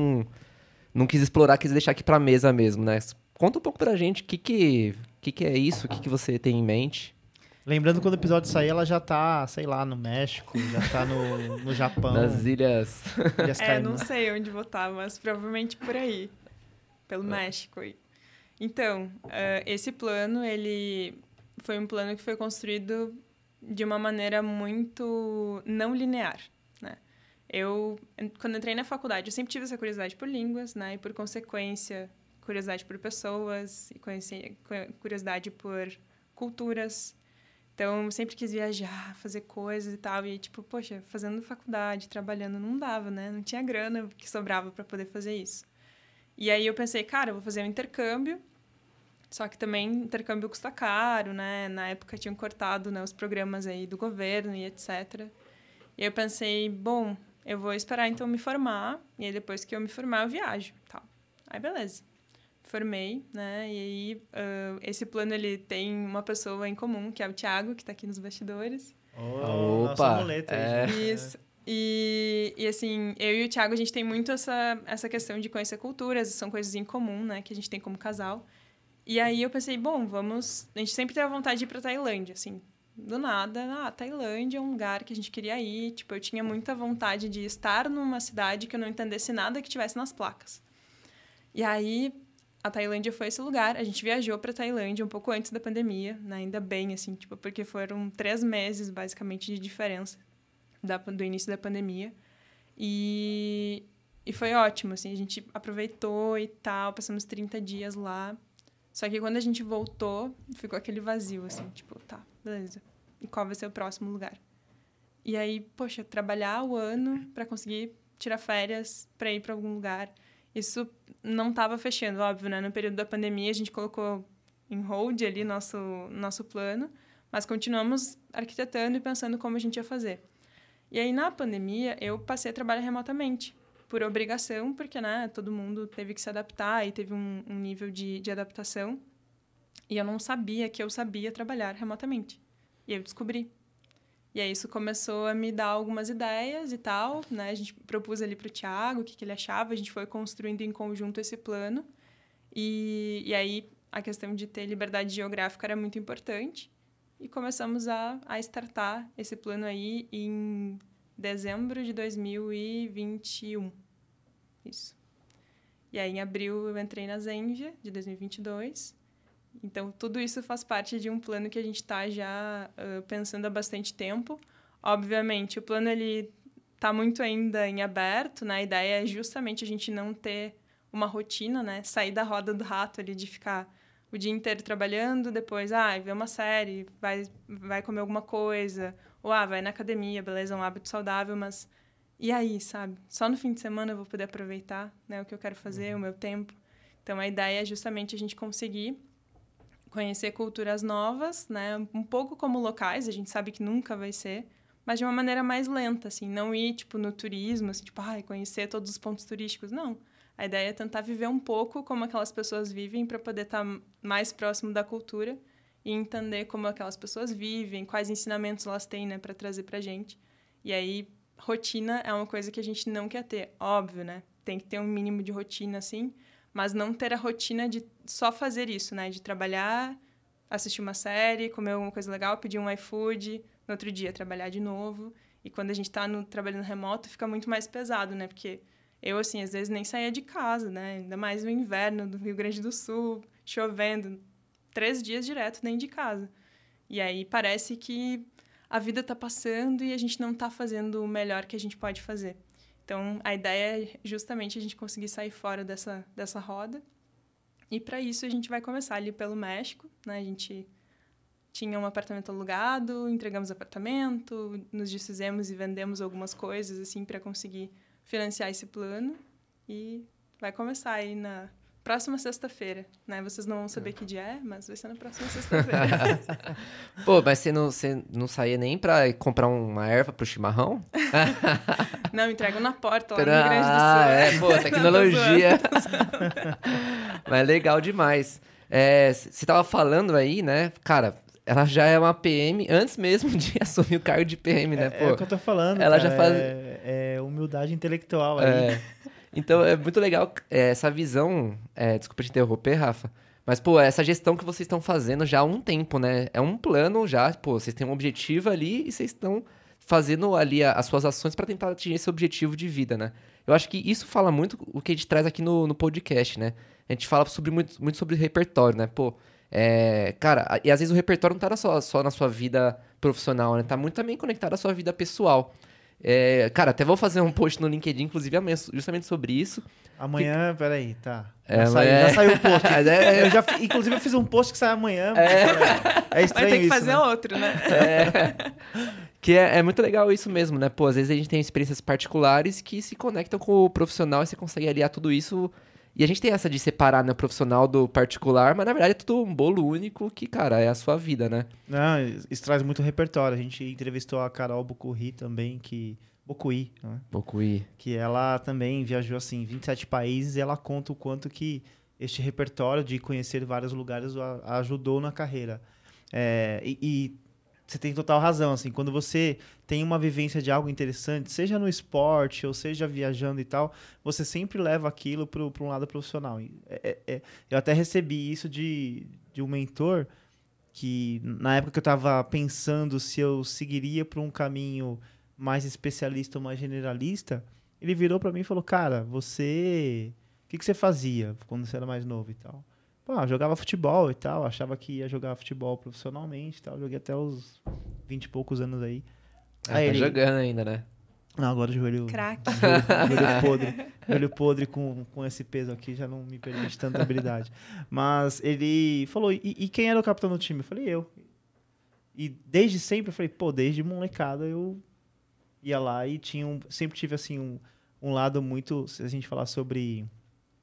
não quis explorar, quis deixar aqui pra mesa mesmo, né? Conta um pouco pra gente o que é isso, o que você tem em mente. Lembrando que quando o episódio sair, ela já tá, sei lá, no México, já tá no Japão. Nas Ilhas não sei onde vou estar, mas provavelmente por aí. Pelo México aí. Então, esse plano, ele foi um plano que foi construído de uma maneira muito não linear, né? Quando entrei na faculdade, eu sempre tive essa curiosidade por línguas, né? E por consequência, curiosidade por pessoas, e curiosidade por culturas. Então, eu sempre quis viajar, fazer coisas e tal. E, tipo, poxa, fazendo faculdade, trabalhando, não dava, né? Não tinha grana que sobrava para poder fazer isso. E aí eu pensei, cara, eu vou fazer um intercâmbio. Só que também intercâmbio custa caro, né? Na época tinham cortado, né, os programas aí do governo e etc. E eu pensei, bom, eu vou esperar então me formar. E aí depois que eu me formar, eu viajo. Tal. Aí beleza. Formei, né? E aí esse plano ele tem uma pessoa em comum, que é o Thiago, que está aqui nos bastidores. Nossa muleta aí, gente. Isso. E assim, eu e o Thiago, a gente tem muito essa questão de conhecer culturas, são coisas em comum, né? Que a gente tem como casal. E aí eu pensei, bom, a gente sempre teve a vontade de ir pra Tailândia, assim. Do nada, Tailândia é um lugar que a gente queria ir. Tipo, eu tinha muita vontade de estar numa cidade que eu não entendesse nada que tivesse nas placas. E aí, a Tailândia foi esse lugar. A gente viajou pra Tailândia um pouco antes da pandemia, né? Ainda bem, assim, tipo, porque foram 3 meses, basicamente, de diferença do início da pandemia. E foi ótimo, assim, a gente aproveitou e tal, passamos 30 dias lá. Só que quando a gente voltou, ficou aquele vazio, assim, tipo, tá, beleza. E qual vai ser o próximo lugar? E aí, poxa, trabalhar o ano pra conseguir tirar férias pra ir pra algum lugar. isso não estava fechando, óbvio, né? No período da pandemia, a gente colocou em hold ali nosso plano, mas continuamos arquitetando e pensando como a gente ia fazer. E aí, na pandemia, eu passei a trabalhar remotamente, por obrigação, porque, né, todo mundo teve que se adaptar e teve um nível de adaptação. E eu não sabia que eu sabia trabalhar remotamente. E eu descobri. E aí isso começou a me dar algumas ideias e tal, né? A gente propôs ali para o Thiago o que ele achava, a gente foi construindo em conjunto esse plano. E aí a questão de ter liberdade geográfica era muito importante. E começamos a startar esse plano aí em dezembro de 2021. Isso. E aí em abril eu entrei na Zenvia, de 2022. Então, tudo isso faz parte de um plano que a gente está já pensando há bastante tempo. Obviamente, o plano está muito ainda em aberto, né? A ideia é justamente a gente não ter uma rotina, né? Sair da roda do rato ali, de ficar o dia inteiro trabalhando, depois ver uma série, vai comer alguma coisa, ou vai na academia, beleza, é um hábito saudável, mas e aí, sabe? Só no fim de semana eu vou poder aproveitar, né, o que eu quero fazer, o meu tempo. Então, a ideia é justamente a gente conseguir conhecer culturas novas, né? Um pouco como locais, a gente sabe que nunca vai ser, mas de uma maneira mais lenta, assim, não ir, tipo, no turismo, assim, tipo, conhecer todos os pontos turísticos, não. A ideia é tentar viver um pouco como aquelas pessoas vivem para poder estar mais próximo da cultura e entender como aquelas pessoas vivem, quais ensinamentos elas têm, né, para trazer pra gente. E aí, rotina é uma coisa que a gente não quer ter, óbvio, né? Tem que ter um mínimo de rotina, assim, mas não ter a rotina de só fazer isso, né? De trabalhar, assistir uma série, comer alguma coisa legal, pedir um iFood, no outro dia trabalhar de novo. E quando a gente está trabalhando remoto, fica muito mais pesado, né? Porque eu, assim, às vezes nem saía de casa, né? Ainda mais no inverno do Rio Grande do Sul, chovendo, 3 dias direto dentro de casa. E aí parece que a vida está passando e a gente não está fazendo o melhor que a gente pode fazer. Então, a ideia é justamente a gente conseguir sair fora dessa roda. E, para isso, a gente vai começar ali pelo México, né? A gente tinha um apartamento alugado, entregamos o apartamento, nos desfizemos e vendemos algumas coisas, assim, para conseguir financiar esse plano. E vai começar aí na próxima sexta-feira, né? Vocês não vão saber que dia é, mas vai ser na próxima sexta-feira. Pô, mas você não saía nem pra comprar uma erva pro chimarrão? Não, entregam na porta lá no Rio Grande do Sul. Pô, tecnologia. Mas é legal demais. Você tava falando aí, né? Cara, ela já é uma PM antes mesmo de assumir o cargo de PM, né? Pô, é o que eu tô falando, ela cara, já faz... é humildade intelectual aí. Então, é muito legal essa visão... desculpa te interromper, Rafa. Mas, pô, essa gestão que vocês estão fazendo já há um tempo, né? É um plano já, pô, vocês têm um objetivo ali e vocês estão fazendo ali as suas ações para tentar atingir esse objetivo de vida, né? Eu acho que isso fala muito o que a gente traz aqui no podcast, né? A gente fala muito sobre repertório, né? Pô, cara, e às vezes o repertório não tá só na sua vida profissional, né? Tá muito também conectado à sua vida pessoal. Cara, até vou fazer um post no LinkedIn, inclusive amanhã, justamente sobre isso. Amanhã, peraí, tá. Já saiu o post. Inclusive, eu fiz um post que sai amanhã. É estranho. Vai ter que fazer né? outro, né? Que é muito legal isso mesmo, né? Pô, às vezes a gente tem experiências particulares que se conectam com o profissional e você consegue aliar tudo isso. E a gente tem essa de separar, né, o profissional do particular, mas na verdade é tudo um bolo único que, cara, é a sua vida, né? Não, isso traz muito repertório. A gente entrevistou a Carol Bocuí também, Bocuí, né? Bocuí. Que ela também viajou, assim, 27 países e ela conta o quanto que este repertório de conhecer vários lugares a ajudou na carreira. E você tem total razão, assim, quando você tem uma vivência de algo interessante, seja no esporte ou seja viajando e tal, você sempre leva aquilo para um lado profissional. Eu até recebi isso de um mentor que, na época que eu estava pensando se eu seguiria por um caminho mais especialista ou mais generalista, ele virou para mim e falou, cara, o que você fazia quando você era mais novo e tal? Pô, eu jogava futebol e tal, achava que ia jogar futebol profissionalmente e tal, joguei até os 20 e poucos anos aí. Tá jogando ainda, né? Não, agora o joelho podre. Joelho podre com esse peso aqui já não me permite tanta habilidade. Mas ele falou, e quem era o capitão do time? Eu falei, eu. E desde sempre, eu falei, pô, desde molecada eu ia lá e sempre tive assim um lado muito, se a gente falar sobre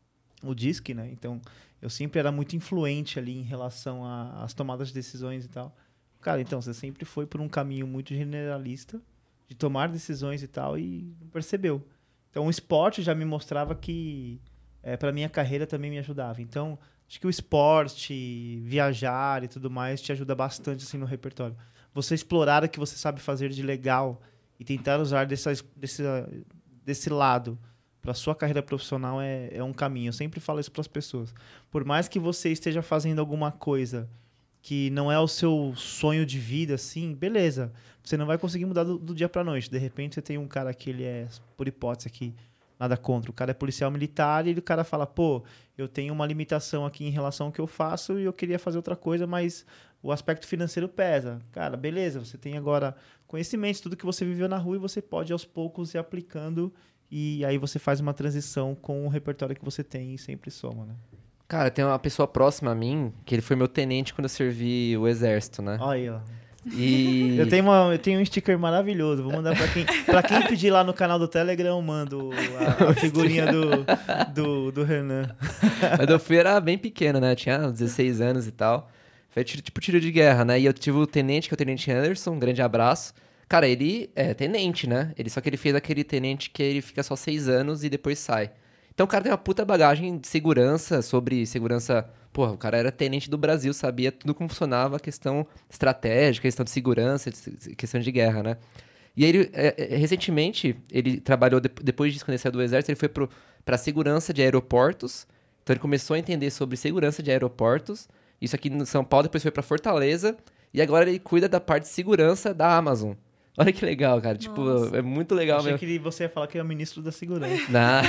o DISC, né? Então, eu sempre era muito influente ali em relação às tomadas de decisões e tal. Cara, então, você sempre foi por um caminho muito generalista, de tomar decisões e tal, e não percebeu. Então, o esporte já me mostrava que, para minha carreira, também me ajudava. Então, acho que o esporte, viajar e tudo mais, te ajuda bastante, assim, no repertório. Você explorar o que você sabe fazer de legal e tentar usar desse lado para sua carreira profissional é um caminho. Eu sempre falo isso para as pessoas. Por mais que você esteja fazendo alguma coisa que não é o seu sonho de vida, assim, beleza. Você não vai conseguir mudar do dia para noite. De repente, você tem um cara que ele é, por hipótese aqui, nada contra. O cara é policial militar e o cara fala, pô, eu tenho uma limitação aqui em relação ao que eu faço e eu queria fazer outra coisa, mas o aspecto financeiro pesa. Cara, beleza, você tem agora conhecimentos, tudo que você viveu na rua e você pode aos poucos ir aplicando e aí você faz uma transição com o repertório que você tem e sempre soma, né? Cara, tem uma pessoa próxima a mim, que ele foi meu tenente quando eu servi o exército, né? Olha aí, ó. E... Eu tenho um sticker maravilhoso. Vou mandar pra quem pedir lá no canal do Telegram, eu mando a figurinha do Renan. Mas eu fui, era bem pequeno, né? Eu tinha 16 anos e tal. Foi tipo tiro de guerra, né? E eu tive o tenente, que é o Tenente Anderson, um grande abraço. Cara, ele é tenente, né? Só que ele fez aquele tenente que ele fica só 6 anos e depois sai. Então o cara tem uma puta bagagem de segurança, sobre segurança... Porra, o cara era tenente do Brasil, sabia tudo como funcionava a questão estratégica, questão de segurança, questão de guerra, né? E aí, recentemente, ele trabalhou, depois disso, quando ele saiu do exército, ele foi pra segurança de aeroportos. Então ele começou a entender sobre segurança de aeroportos. Isso aqui no São Paulo, depois foi pra Fortaleza. E agora ele cuida da parte de segurança da Amazon. Olha que legal, cara. Tipo, Nossa. é muito legal Achei mesmo. que você ia falar que é o ministro da segurança. Não.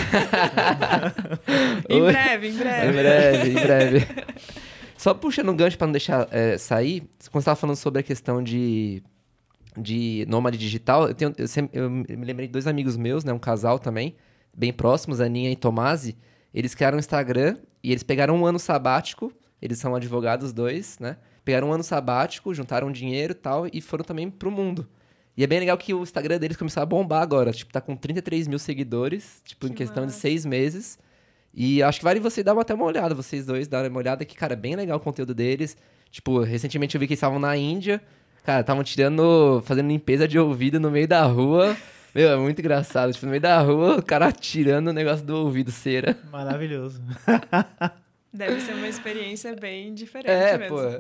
Em breve, em Em breve. breve, em breve. Só puxando um gancho pra não deixar sair, quando você tava falando sobre a questão de nômade digital, eu me lembrei de 2 amigos meus, né, um casal também, bem próximos, Aninha e Tomasi. Eles criaram um Instagram e eles pegaram um ano sabático, eles são advogados os dois, né? Pegaram um ano sabático, juntaram dinheiro e tal, e foram também pro mundo. E é bem legal que o Instagram deles começou a bombar agora. Tipo, tá com 33 mil seguidores, tipo, em Que questão de massa. 6 meses. E acho que vale você dar até uma olhada, vocês dois darem uma olhada, que, cara, é bem legal o conteúdo deles. Tipo, recentemente eu vi que eles estavam na Índia. Cara, estavam fazendo limpeza de ouvido no meio da rua. Meu, é muito engraçado. Tipo, no meio da rua, o cara tirando o negócio do ouvido, cera. Maravilhoso. Deve ser uma experiência bem diferente mesmo. Pô.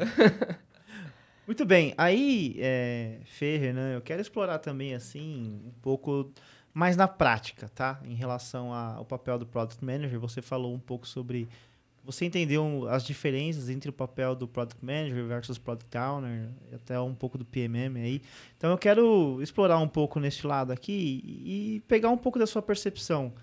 Muito bem. Aí, Fê, Renan, eu quero explorar também, assim, um pouco mais na prática, tá? Em relação ao papel do Product Manager. Você falou um pouco sobre... Você entendeu as diferenças entre o papel do Product Manager versus Product Owner, até um pouco do PMM aí. Então, eu quero explorar um pouco neste lado aqui e pegar um pouco da sua percepção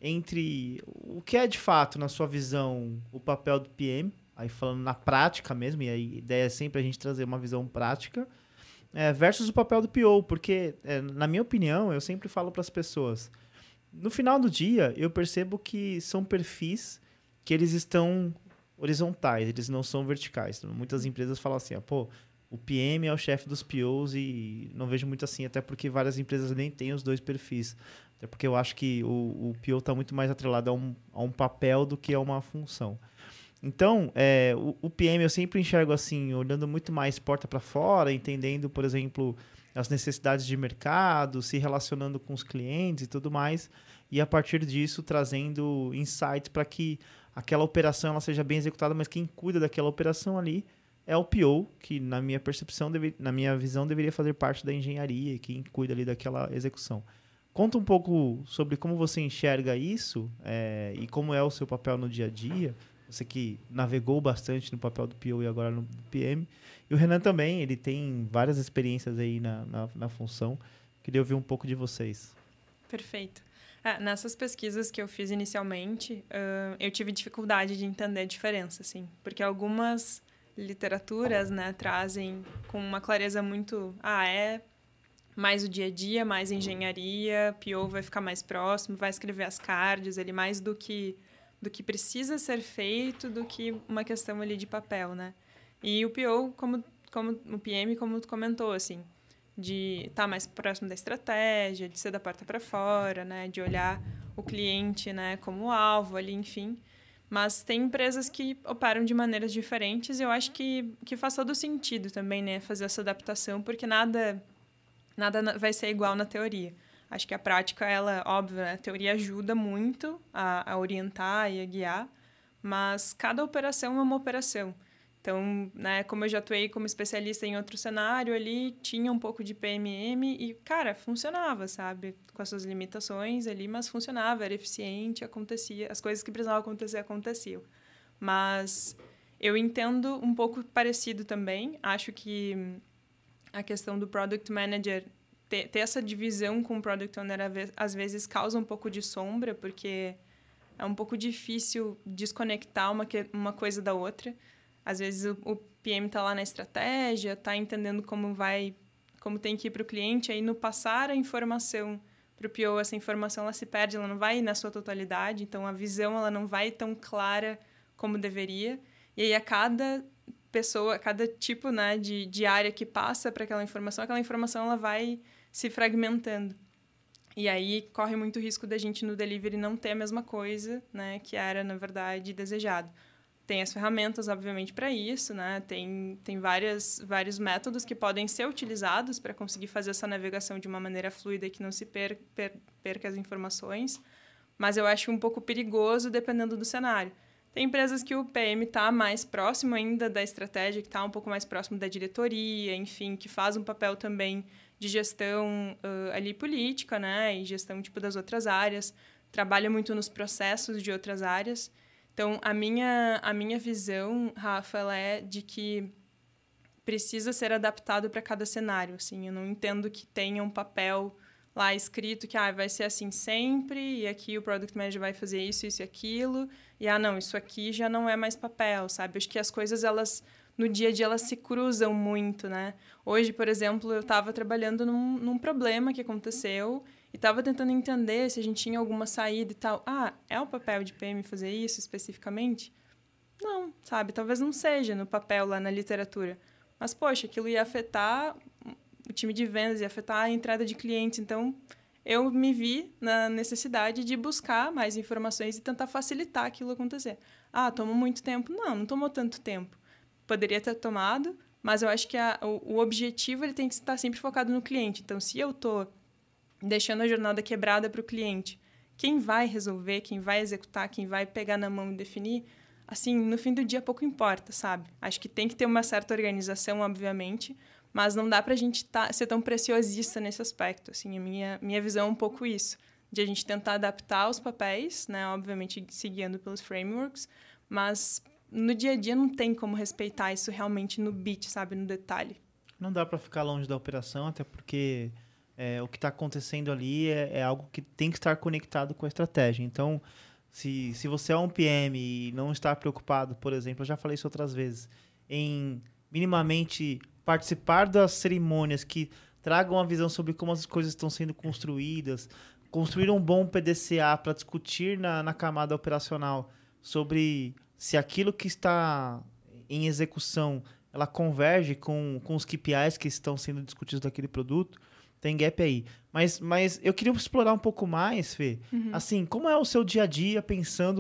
entre o que é, de fato, na sua visão, o papel do PM, aí falando na prática mesmo, e a ideia é sempre a gente trazer uma visão prática, versus o papel do PO, porque, na minha opinião, eu sempre falo para as pessoas, no final do dia, eu percebo que são perfis que eles estão horizontais, eles não são verticais. Então, muitas empresas falam assim, pô, o PM é o chefe dos POs e não vejo muito assim, até porque várias empresas nem têm os 2 perfis. Até porque eu acho que o PO está muito mais atrelado a um papel do que a uma função. Então, o PM eu sempre enxergo assim, olhando muito mais porta para fora, entendendo, por exemplo, as necessidades de mercado, se relacionando com os clientes e tudo mais, e a partir disso trazendo insights para que aquela operação ela seja bem executada, mas quem cuida daquela operação ali é o PO, que na minha percepção, na minha visão, deveria fazer parte da engenharia e quem cuida ali daquela execução. Conta um pouco sobre como você enxerga isso e como é o seu papel no dia a dia. Você que navegou bastante no papel do PO e agora no PM. E o Renan também, ele tem várias experiências aí na função. Queria ouvir um pouco de vocês. Perfeito. Nessas pesquisas que eu fiz inicialmente, eu tive dificuldade de entender a diferença, assim, porque algumas literaturas, né, trazem com uma clareza muito... é mais o dia a dia, mais engenharia, PO vai ficar mais próximo, vai escrever as cards, ele mais do que precisa ser feito, do que uma questão ali de papel, né? E o PO, como o PM, como tu comentou, assim, de estar mais próximo da estratégia, de ser da porta para fora, né? De olhar o cliente, né, como alvo ali, enfim. Mas tem empresas que operam de maneiras diferentes e eu acho que faz todo sentido também, né, fazer essa adaptação, porque nada vai ser igual na teoria. Acho que a prática, ela, óbvio, né, a teoria ajuda muito a orientar e a guiar, mas cada operação é uma operação. Então, né, como eu já atuei como especialista em outro cenário ali, tinha um pouco de PMM e, cara, funcionava, sabe? Com as suas limitações ali, mas funcionava, era eficiente, acontecia. As coisas que precisavam acontecer, aconteciam. Mas eu entendo um pouco parecido também. Acho que a questão do Product Manager, ter essa divisão com o Product Owner, às vezes causa um pouco de sombra, porque é um pouco difícil desconectar uma coisa da outra. Às vezes o PM está lá na estratégia, está entendendo como tem que ir para o cliente, aí no passar a informação para o PO, essa informação ela se perde, ela não vai na sua totalidade, então a visão ela não vai tão clara como deveria. E aí a cada pessoa, cada tipo, né, de área que passa para aquela informação ela vai se fragmentando. E aí corre muito risco da gente no delivery não ter a mesma coisa, né, que era, na verdade, desejado. Tem as ferramentas, obviamente, para isso, né? Tem vários métodos que podem ser utilizados para conseguir fazer essa navegação de uma maneira fluida e que não se perca as informações. Mas eu acho um pouco perigoso dependendo do cenário. Tem empresas que o PM está mais próximo ainda da estratégia, que está um pouco mais próximo da diretoria, enfim, que faz um papel também de gestão ali política, né? E gestão tipo das outras áreas. Trabalha muito nos processos de outras áreas. Então, a minha visão, Rafa, ela é de que precisa ser adaptado para cada cenário. Assim, eu não entendo que tenha um papel lá escrito que vai ser assim sempre, e aqui o Product Manager vai fazer isso e aquilo, e não, isso aqui já não é mais papel, sabe? Acho que as coisas, no dia a dia, elas se cruzam muito, né? Hoje, por exemplo, eu estava trabalhando num problema que aconteceu, e estava tentando entender se a gente tinha alguma saída e tal. É o papel de PM fazer isso especificamente? Não, sabe? Talvez não seja no papel lá na literatura. Mas, poxa, aquilo ia afetar o time de vendas, ia afetar a entrada de clientes. Então, eu me vi na necessidade de buscar mais informações e tentar facilitar aquilo acontecer. Tomou muito tempo? Não tomou tanto tempo. Poderia ter tomado, mas eu acho que o objetivo ele tem que estar sempre focado no cliente. Então, se eu estou deixando a jornada quebrada para o cliente, quem vai resolver, quem vai executar, quem vai pegar na mão e definir, assim, no fim do dia pouco importa, sabe? Acho que tem que ter uma certa organização, obviamente, mas não dá para a gente ser tão preciosista nesse aspecto. Assim, a minha visão é um pouco isso, de a gente tentar adaptar os papéis, né? Obviamente se guiando pelos frameworks, mas no dia a dia não tem como respeitar isso realmente no beat, sabe? No detalhe. Não dá para ficar longe da operação, até porque o que está acontecendo ali é algo que tem que estar conectado com a estratégia. Então, se você é um PM e não está preocupado, por exemplo, eu já falei isso outras vezes, em minimamente participar das cerimônias que tragam a visão sobre como as coisas estão sendo construídas, construir um bom PDCA para discutir na camada operacional sobre se aquilo que está em execução ela converge com os KPIs que estão sendo discutidos daquele produto, tem gap aí. Mas eu queria explorar um pouco mais, Fê. Uhum. Assim, como é o seu dia a dia pensando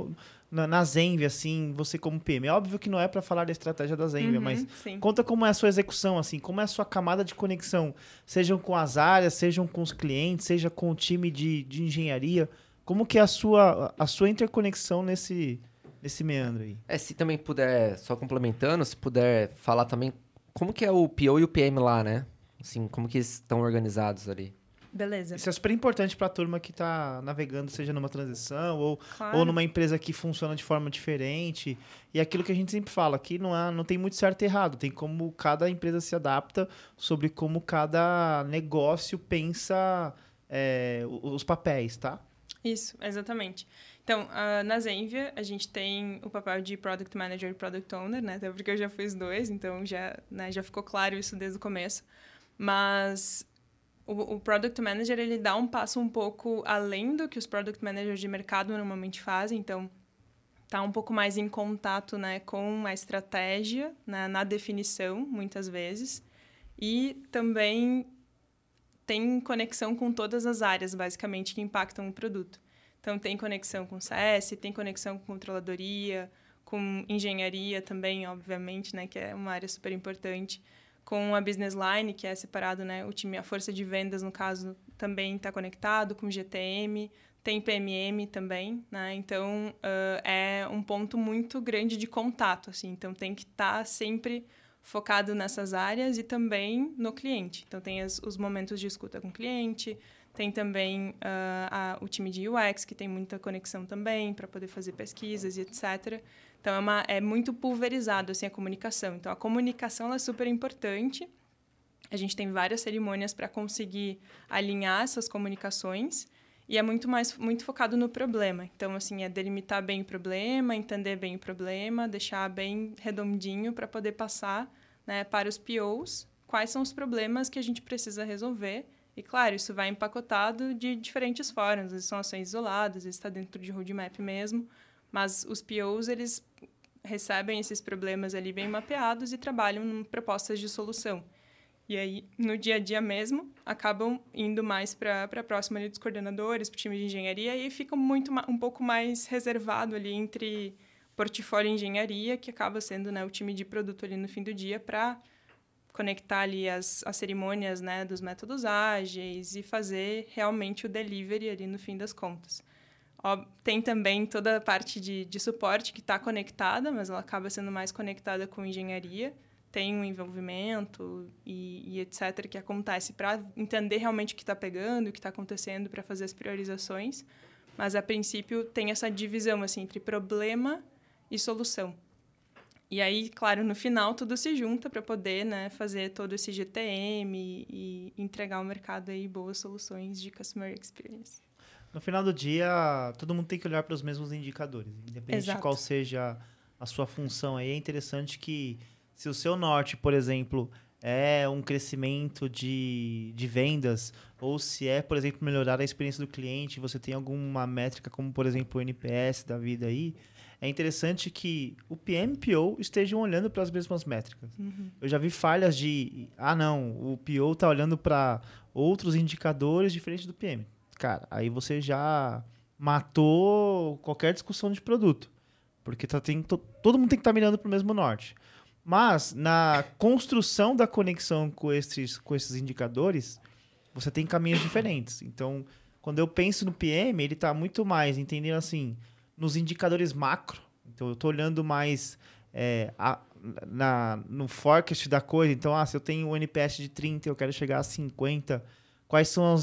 na Zenvia, assim, você como PM? É óbvio que não é para falar da estratégia da Zenvia, mas sim. Conta como é a sua execução, assim, como é a sua camada de conexão, sejam com as áreas, sejam com os clientes, seja com o time de engenharia. Como que é a sua interconexão nesse meandro aí? Se também puder, só complementando, se puder falar também como que é o PO e o PM lá, né? Assim, como que eles estão organizados ali? Beleza. Isso é super importante para a turma que está navegando, seja numa transição Claro. ou numa empresa que funciona de forma diferente. E aquilo que a gente sempre fala, aqui não tem muito certo e errado. Tem como cada empresa se adapta sobre como cada negócio pensa os papéis, tá? Isso, exatamente. Então, na Zenvia, a gente tem o papel de Product Manager e Product Owner, né? Até porque eu já fiz dois, então já ficou claro isso desde o começo. Mas o Product Manager, ele dá um passo um pouco além do que os Product Managers de mercado normalmente fazem. Então, tá um pouco mais em contato, né, com a estratégia, né, na definição, muitas vezes. E também tem conexão com todas as áreas, basicamente, que impactam o produto. Então, tem conexão com CS, tem conexão com controladoria, com engenharia também, obviamente, né, que é uma área super importante, com a business line, que é separado, né, o time, a força de vendas, no caso, também está conectado com GTM, tem PMM também, né, então é um ponto muito grande de contato, assim, então tem que estar sempre focado nessas áreas e também no cliente. Então, tem os momentos de escuta com o cliente, tem também o time de UX, que tem muita conexão também para poder fazer pesquisas e etc. Então, é muito pulverizado assim, a comunicação. Então, a comunicação ela é super importante. A gente tem várias cerimônias para conseguir alinhar essas comunicações e é muito focado no problema. Então, assim, é delimitar bem o problema, entender bem o problema, deixar bem redondinho para poder passar, né, para os POs quais são os problemas que a gente precisa resolver. E, claro, isso vai empacotado de diferentes formas. Às vezes são ações isoladas, às vezes está dentro de roadmap mesmo. Mas os POs, eles recebem esses problemas ali bem mapeados e trabalham em propostas de solução. E aí, no dia a dia mesmo, acabam indo mais para a próxima ali dos coordenadores, para o time de engenharia, e fica um pouco mais reservado ali entre portfólio e engenharia, que acaba sendo, né, o time de produto ali no fim do dia, para conectar ali as cerimônias, né, dos métodos ágeis e fazer realmente o delivery ali no fim das contas. Tem também toda a parte de suporte que está conectada, mas ela acaba sendo mais conectada com engenharia. Tem um envolvimento e etc. que acontece para entender realmente o que está pegando, o que está acontecendo, para fazer as priorizações. Mas, a princípio, tem essa divisão assim, entre problema e solução. E aí, claro, no final, tudo se junta para poder, né, fazer todo esse GTM e entregar ao mercado aí boas soluções de Customer Experience. No final do dia, todo mundo tem que olhar para os mesmos indicadores. Independente Exato. de qual seja a sua função. Aí é interessante que, se o seu norte, por exemplo, é um crescimento de vendas, ou se é, por exemplo, melhorar a experiência do cliente, você tem alguma métrica, como, por exemplo, o NPS da vida aí, é interessante que o PM e o PO estejam olhando para as mesmas métricas. Uhum. Eu já vi falhas de, o PO está olhando para outros indicadores diferentes do PM. Cara, aí você já matou qualquer discussão de produto. Porque todo mundo tem que estar mirando para o mesmo norte. Mas, na construção da conexão com esses indicadores, você tem caminhos diferentes. Então, quando eu penso no PM, ele está muito mais entendendo assim, nos indicadores macro. Então, eu estou olhando mais no forecast da coisa. Então, se eu tenho um NPS de 30 e eu quero chegar a 50, quais são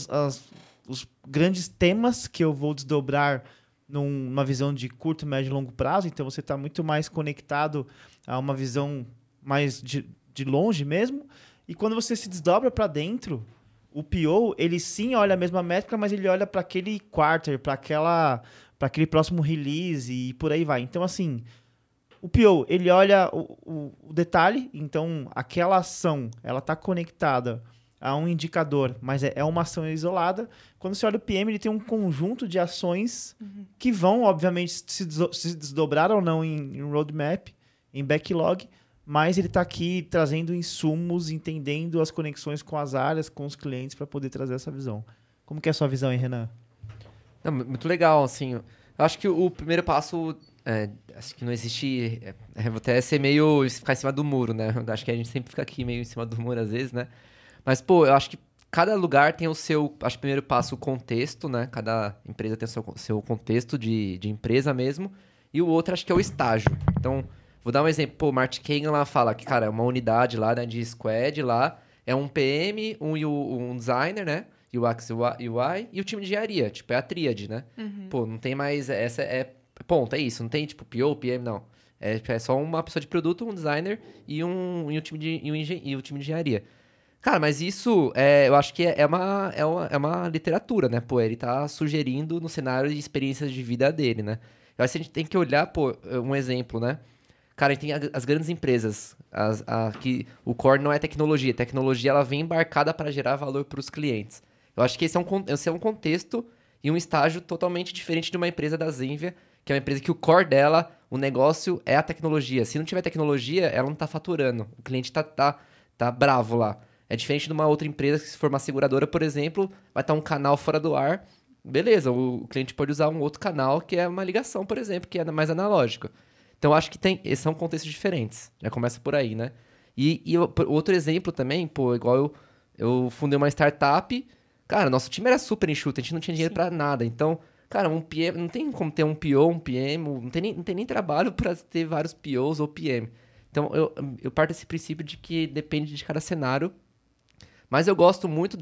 os grandes temas que eu vou desdobrar numa visão de curto, médio e longo prazo? Então, você está muito mais conectado a uma visão mais de longe mesmo. E quando você se desdobra para dentro, o PO, ele sim olha a mesma métrica, mas ele olha para aquele quarter, para aquele próximo release e por aí vai. Então, assim, o PO, ele olha o detalhe. Então, aquela ação, ela está conectada a um indicador, mas é uma ação isolada. Quando você olha o PM, ele tem um conjunto de ações que vão, obviamente, se desdobrar ou não em roadmap, em backlog, mas ele está aqui trazendo insumos, entendendo as conexões com as áreas, com os clientes, para poder trazer essa visão. Como que é a sua visão aí, Renan? Não, muito legal, assim. Eu acho que o primeiro passo, acho que não existe, vou até ser meio, ficar em cima do muro, né? Eu acho que a gente sempre fica aqui meio em cima do muro às vezes, né? Mas, pô, eu acho que cada lugar tem o seu, acho que o primeiro passo, o contexto, né? Cada empresa tem o seu contexto de empresa mesmo. E o outro, acho que é o estágio. Então, vou dar um exemplo. Pô, o Martin Kagan lá fala que, cara, é uma unidade lá, né, de squad lá, é um PM, um designer, né? UX, UI e o time de engenharia. Tipo, é a tríade, né? Pô, não tem mais, essa ponto, é isso. Não tem, tipo, PO, PM, não. É só uma pessoa de produto, um designer e o time de engenharia. Cara, mas isso, eu acho que é uma literatura, né? Pô, ele tá sugerindo no cenário de experiências de vida dele, né? Eu acho que a gente tem que olhar, pô, um exemplo, né? Cara, a gente tem as grandes empresas, que o core não é tecnologia. A tecnologia, ela vem embarcada para gerar valor para os clientes. Eu acho que esse é um contexto e um estágio totalmente diferente de uma empresa da Zenvia, que é uma empresa que o core dela, o negócio é a tecnologia. Se não tiver tecnologia, ela não tá faturando. O cliente tá bravo lá. É diferente de uma outra empresa que, se for uma seguradora, por exemplo, vai estar um canal fora do ar beleza, o cliente pode usar um outro canal que é uma ligação, por exemplo, que é mais analógico. Então, eu acho que são contextos diferentes. Já começa por aí, né? Outro exemplo também, pô, igual eu fundei uma startup, cara, nosso time era super enxuto, a gente não tinha dinheiro pra nada. Então, cara, um PM, não tem como ter um PO, um PM, não tem nem trabalho pra ter vários POs ou PM. Então, eu parto desse princípio de que depende de cada cenário. Mas eu gosto muito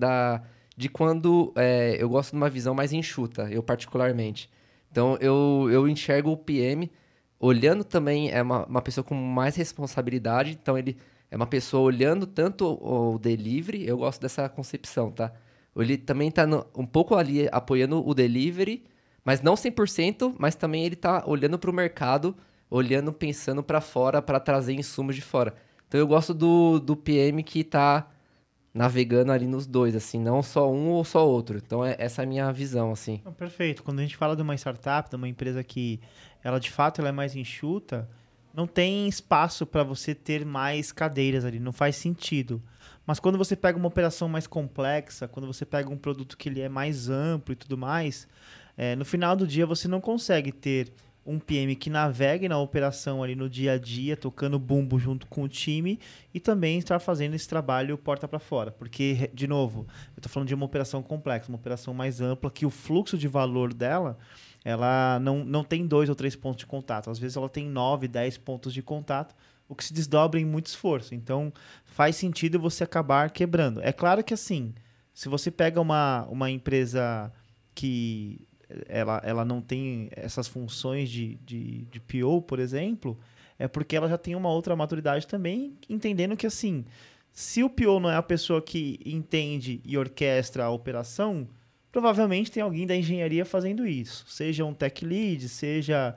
de quando eu gosto de uma visão mais enxuta, eu particularmente. Então, eu enxergo o PM olhando também, é uma pessoa com mais responsabilidade, então ele é uma pessoa olhando tanto o delivery, eu gosto dessa concepção, tá? Ele também tá um pouco ali apoiando o delivery, mas não 100%, mas também ele tá olhando para o mercado, olhando, pensando para fora, para trazer insumos de fora. Então eu gosto do PM que tá navegando ali nos dois, assim, não só um ou só outro. Então essa é a minha visão, assim. Perfeito. Quando a gente fala de uma startup, de uma empresa que ela de fato ela é mais enxuta, não tem espaço para você ter mais cadeiras ali, não faz sentido. Mas quando você pega uma operação mais complexa, quando você pega um produto que ele é mais amplo e tudo mais, no final do dia você não consegue ter um PM que navegue na operação ali no dia a dia, tocando bumbo junto com o time e também estar fazendo esse trabalho porta para fora. Porque, de novo, eu estou falando de uma operação complexa, uma operação mais ampla, que o fluxo de valor dela, ela não tem 2 ou 3 pontos de contato. Às vezes ela tem 9, 10 pontos de contato, o que se desdobra em muito esforço. Então, faz sentido você acabar quebrando. É claro que, assim, se você pega uma empresa que ela não tem essas funções de PO, por exemplo, é porque ela já tem uma outra maturidade também, entendendo que, assim, se o PO não é a pessoa que entende e orquestra a operação, provavelmente tem alguém da engenharia fazendo isso. Seja um tech lead, seja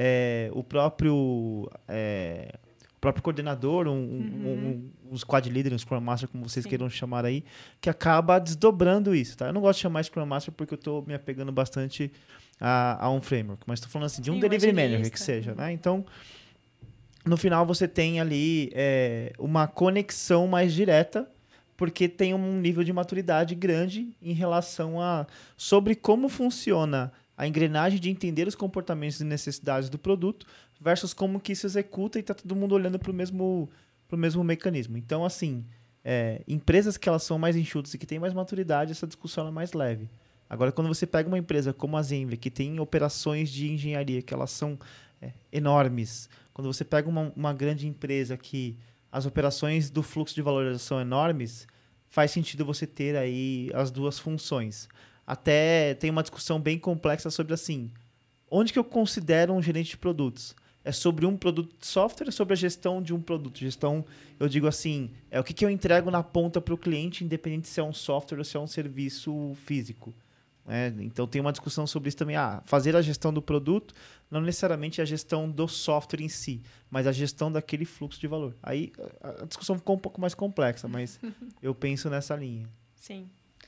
o próprio coordenador, um squad leader, um Scrum Master, como vocês queiram chamar aí, que acaba desdobrando isso, tá? Eu não gosto de chamar Scrum Master porque eu estou me apegando bastante a um framework, mas estou falando assim, de um delivery manager que seja, né? Então, no final você tem ali uma conexão mais direta, porque tem um nível de maturidade grande em relação sobre como funciona a engrenagem de entender os comportamentos e necessidades do produto versus como que isso executa e está todo mundo olhando para o mesmo mecanismo. Então, assim, empresas que elas são mais enxutas e que têm mais maturidade, essa discussão é mais leve. Agora, quando você pega uma empresa como a Zenvia, que tem operações de engenharia que elas são enormes, quando você pega uma grande empresa que as operações do fluxo de valor são enormes, faz sentido você ter aí as duas funções. Até tem uma discussão bem complexa sobre, assim, onde que eu considero um gerente de produtos? É sobre um produto de software, é sobre a gestão de um produto. Gestão, eu digo assim, é o que eu entrego na ponta para o cliente, independente se é um software ou se é um serviço físico. Então tem uma discussão sobre isso também. Fazer a gestão do produto, não necessariamente a gestão do software em si, mas a gestão daquele fluxo de valor. Aí a discussão ficou um pouco mais complexa, mas eu penso nessa linha. Sim.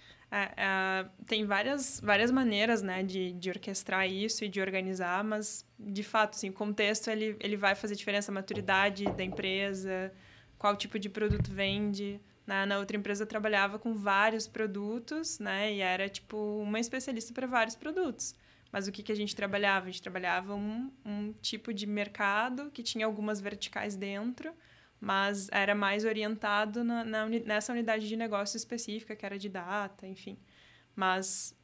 Tem várias maneiras, né, de orquestrar isso e de organizar, mas, de fato, assim, o contexto ele vai fazer diferença, a maturidade da empresa, qual tipo de produto vende. Na outra empresa eu trabalhava com vários produtos, né, e era tipo uma especialista para vários produtos. Mas o que a gente trabalhava? A gente trabalhava um tipo de mercado que tinha algumas verticais dentro, mas era mais orientado nessa unidade de negócio específica, que era de data, enfim. Mas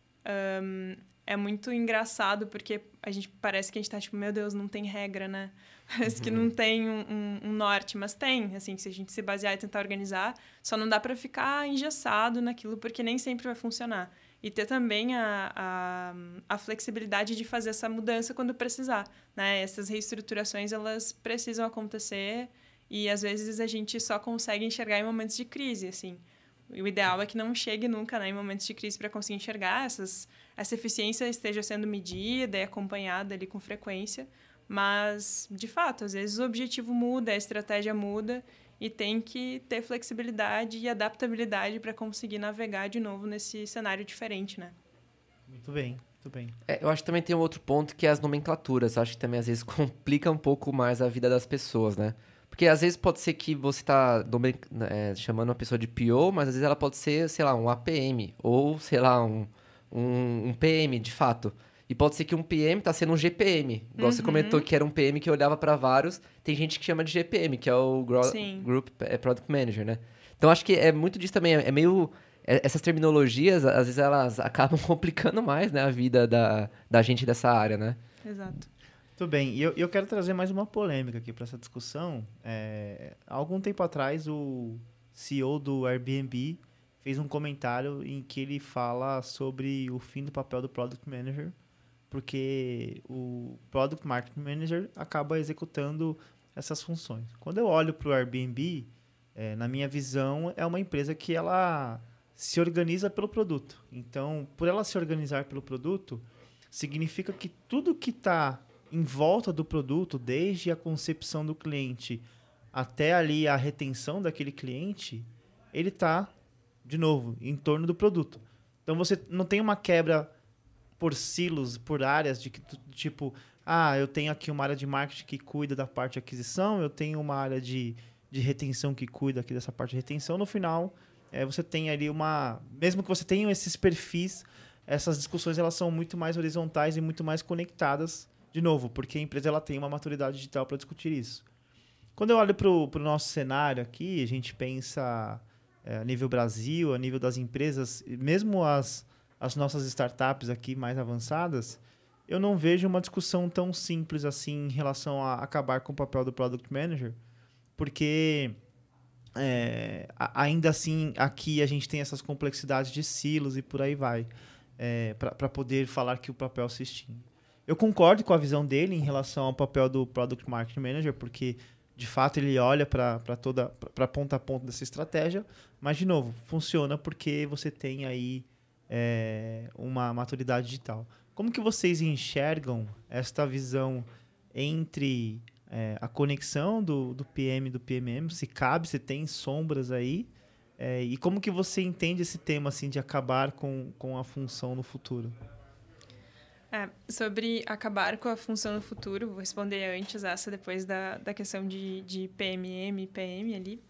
é muito engraçado, porque parece que a gente tá tipo, meu Deus, não tem regra, né? Parece que não tem um norte, mas tem, assim, se a gente se basear e tentar organizar, só não dá para ficar engessado naquilo, porque nem sempre vai funcionar. E ter também a flexibilidade de fazer essa mudança quando precisar, né? Essas reestruturações, elas precisam acontecer. E, às vezes, a gente só consegue enxergar em momentos de crise, assim. O ideal é que não chegue nunca, né, em momentos de crise para conseguir enxergar. Essa eficiência esteja sendo medida e acompanhada ali com frequência. Mas, de fato, às vezes o objetivo muda, a estratégia muda e tem que ter flexibilidade e adaptabilidade para conseguir navegar de novo nesse cenário diferente, né? Muito bem, muito bem. Eu acho que também tem um outro ponto que é as nomenclaturas. Acho que também, às vezes, complica um pouco mais a vida das pessoas, né? Porque às vezes pode ser que você está chamando uma pessoa de PO, mas às vezes ela pode ser, sei lá, um APM, ou, sei lá, um PM, de fato. E pode ser que um PM tá sendo um GPM. Igual você comentou que era um PM que olhava para vários. Tem gente que chama de GPM, que é o Group Product Manager, né? Então, acho que é muito disso também. É meio... Essas terminologias, às vezes, elas acabam complicando mais, né, a vida da gente dessa área, né? Exato. Tudo bem. E eu quero trazer mais uma polêmica aqui para essa discussão. Há algum tempo atrás, o CEO do Airbnb fez um comentário em que ele fala sobre o fim do papel do Product Manager, porque o Product Marketing Manager acaba executando essas funções. Quando eu olho para o Airbnb, na minha visão, é uma empresa que ela se organiza pelo produto. Então, por ela se organizar pelo produto, significa que tudo que está em volta do produto, desde a concepção do cliente até ali a retenção daquele cliente, ele está, de novo, em torno do produto. Então, você não tem uma quebra por silos, por áreas, de tipo, eu tenho aqui uma área de marketing que cuida da parte de aquisição, eu tenho uma área de retenção que cuida aqui dessa parte de retenção. No final, você tem ali mesmo que você tenha esses perfis, essas discussões elas são muito mais horizontais e muito mais conectadas, de novo, porque a empresa ela tem uma maturidade digital para discutir isso. Quando eu olho para o nosso cenário aqui, a gente pensa a nível Brasil, a nível das empresas, mesmo as nossas startups aqui mais avançadas, eu não vejo uma discussão tão simples assim em relação a acabar com o papel do Product Manager, porque ainda assim aqui a gente tem essas complexidades de silos e por aí vai, para poder falar que o papel se extingue. Eu concordo com a visão dele em relação ao papel do Product Marketing Manager, porque de fato ele olha para ponta a ponta dessa estratégia, mas de novo, funciona porque você tem aí uma maturidade digital. Como que vocês enxergam esta visão entre a conexão do PM e do PMM? Se cabe, se tem sombras aí? E como que você entende esse tema assim, de acabar com a função no futuro? Sobre acabar com a função no futuro, vou responder antes essa, depois da questão de PMM e PM ali.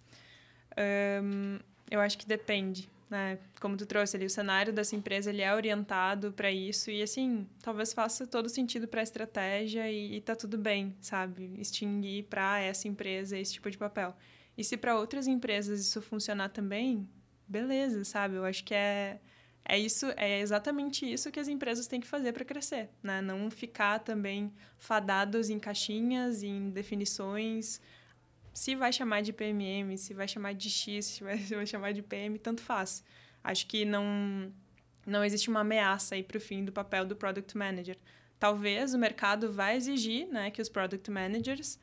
Eu acho que depende, né? Como tu trouxe ali, o cenário dessa empresa ele é orientado para isso e, assim, talvez faça todo sentido para a estratégia e tá tudo bem, sabe? Extinguir para essa empresa esse tipo de papel. E se para outras empresas isso funcionar também, beleza, sabe? Eu acho que é exatamente isso que as empresas têm que fazer para crescer, né? Não ficar também fadados em caixinhas, em definições. Se vai chamar de PMM, se vai chamar de X, se vai chamar de PM, tanto faz. Acho que não existe uma ameaça aí para o fim do papel do Product Manager. Talvez o mercado vai exigir, né, que os Product Managers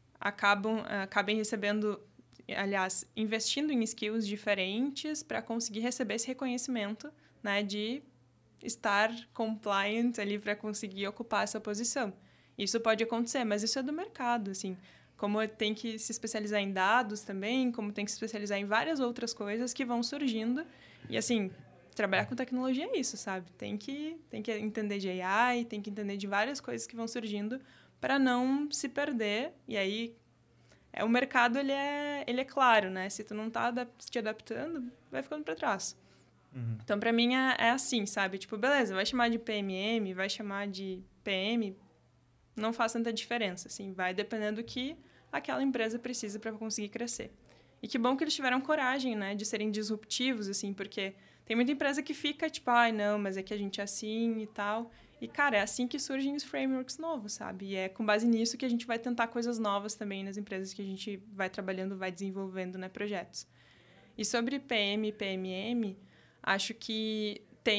acabem recebendo, aliás, investindo em skills diferentes para conseguir receber esse reconhecimento, né, de estar compliant ali para conseguir ocupar essa posição. Isso pode acontecer, mas isso é do mercado, assim. Como tem que se especializar em dados também, como tem que se especializar em várias outras coisas que vão surgindo. E, assim, trabalhar com tecnologia é isso, sabe? Tem que entender de AI, tem que entender de várias coisas que vão surgindo para não se perder. E aí, o mercado, ele é claro, né? Se tu não tá te adaptando, vai ficando para trás. Uhum. Então, para mim, é assim, sabe? Tipo, beleza, vai chamar de PMM, vai chamar de PM, não faz tanta diferença, assim. Vai dependendo do que aquela empresa precisa para conseguir crescer. E que bom que eles tiveram coragem, né? De serem disruptivos, assim, porque tem muita empresa que fica, tipo, não, mas é que a gente é assim e tal. E, cara, é assim que surgem os frameworks novos, sabe? E é com base nisso que a gente vai tentar coisas novas também nas empresas que a gente vai trabalhando, vai desenvolvendo, né, projetos. E sobre PM e PMM, acho que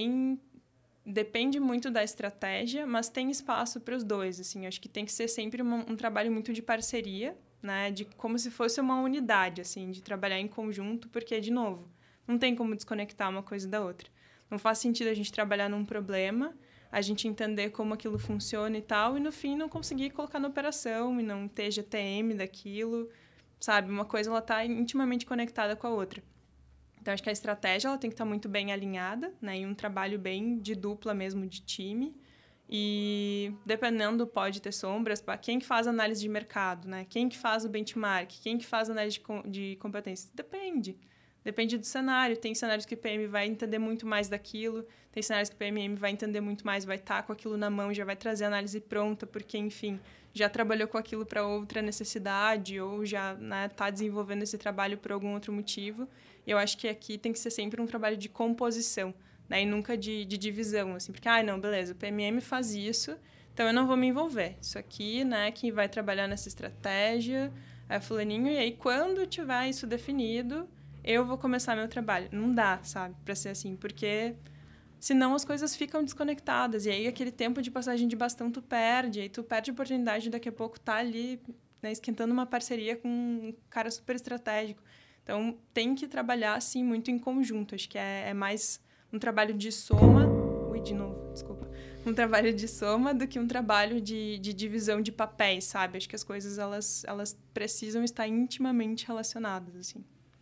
depende muito da estratégia, mas tem espaço para os dois, assim. Acho que tem que ser sempre um trabalho muito de parceria, né? De como se fosse uma unidade, assim, de trabalhar em conjunto, porque, de novo, não tem como desconectar uma coisa da outra. Não faz sentido a gente trabalhar num problema, a gente entender como aquilo funciona e tal, e no fim não conseguir colocar na operação e não ter GTM daquilo, sabe? Uma coisa ela está intimamente conectada com a outra. Então, acho que a estratégia ela tem que estar muito bem alinhada, né? Em um trabalho bem de dupla mesmo, de time. E, dependendo, pode ter sombras. Quem que faz análise de mercado, né? Quem que faz o benchmark? Quem que faz análise de competência? Depende, Depende do cenário. Tem cenários que o PM vai entender muito mais daquilo, tem cenários que o PMM vai entender muito mais, vai estar com aquilo na mão, já vai trazer a análise pronta, porque, enfim, já trabalhou com aquilo para outra necessidade ou já está desenvolvendo esse trabalho por algum outro motivo. E eu acho que aqui tem que ser sempre um trabalho de composição, né? E nunca de divisão, assim, porque, não, beleza, o PMM faz isso, então eu não vou me envolver. Isso aqui, né, quem vai trabalhar nessa estratégia é fulaninho, e aí quando tiver isso definido, eu vou começar meu trabalho. Não dá, sabe, para ser assim, porque senão as coisas ficam desconectadas, e aí aquele tempo de passagem de bastão tu perde, aí tu perde a oportunidade de daqui a pouco tá ali, né, esquentando uma parceria com um cara super estratégico. Então, tem que trabalhar, assim, muito em conjunto. Acho que é mais um trabalho de soma... de novo, desculpa. Um trabalho de soma do que um trabalho de divisão de papéis, sabe? Acho que as coisas, elas precisam estar intimamente relacionadas, assim.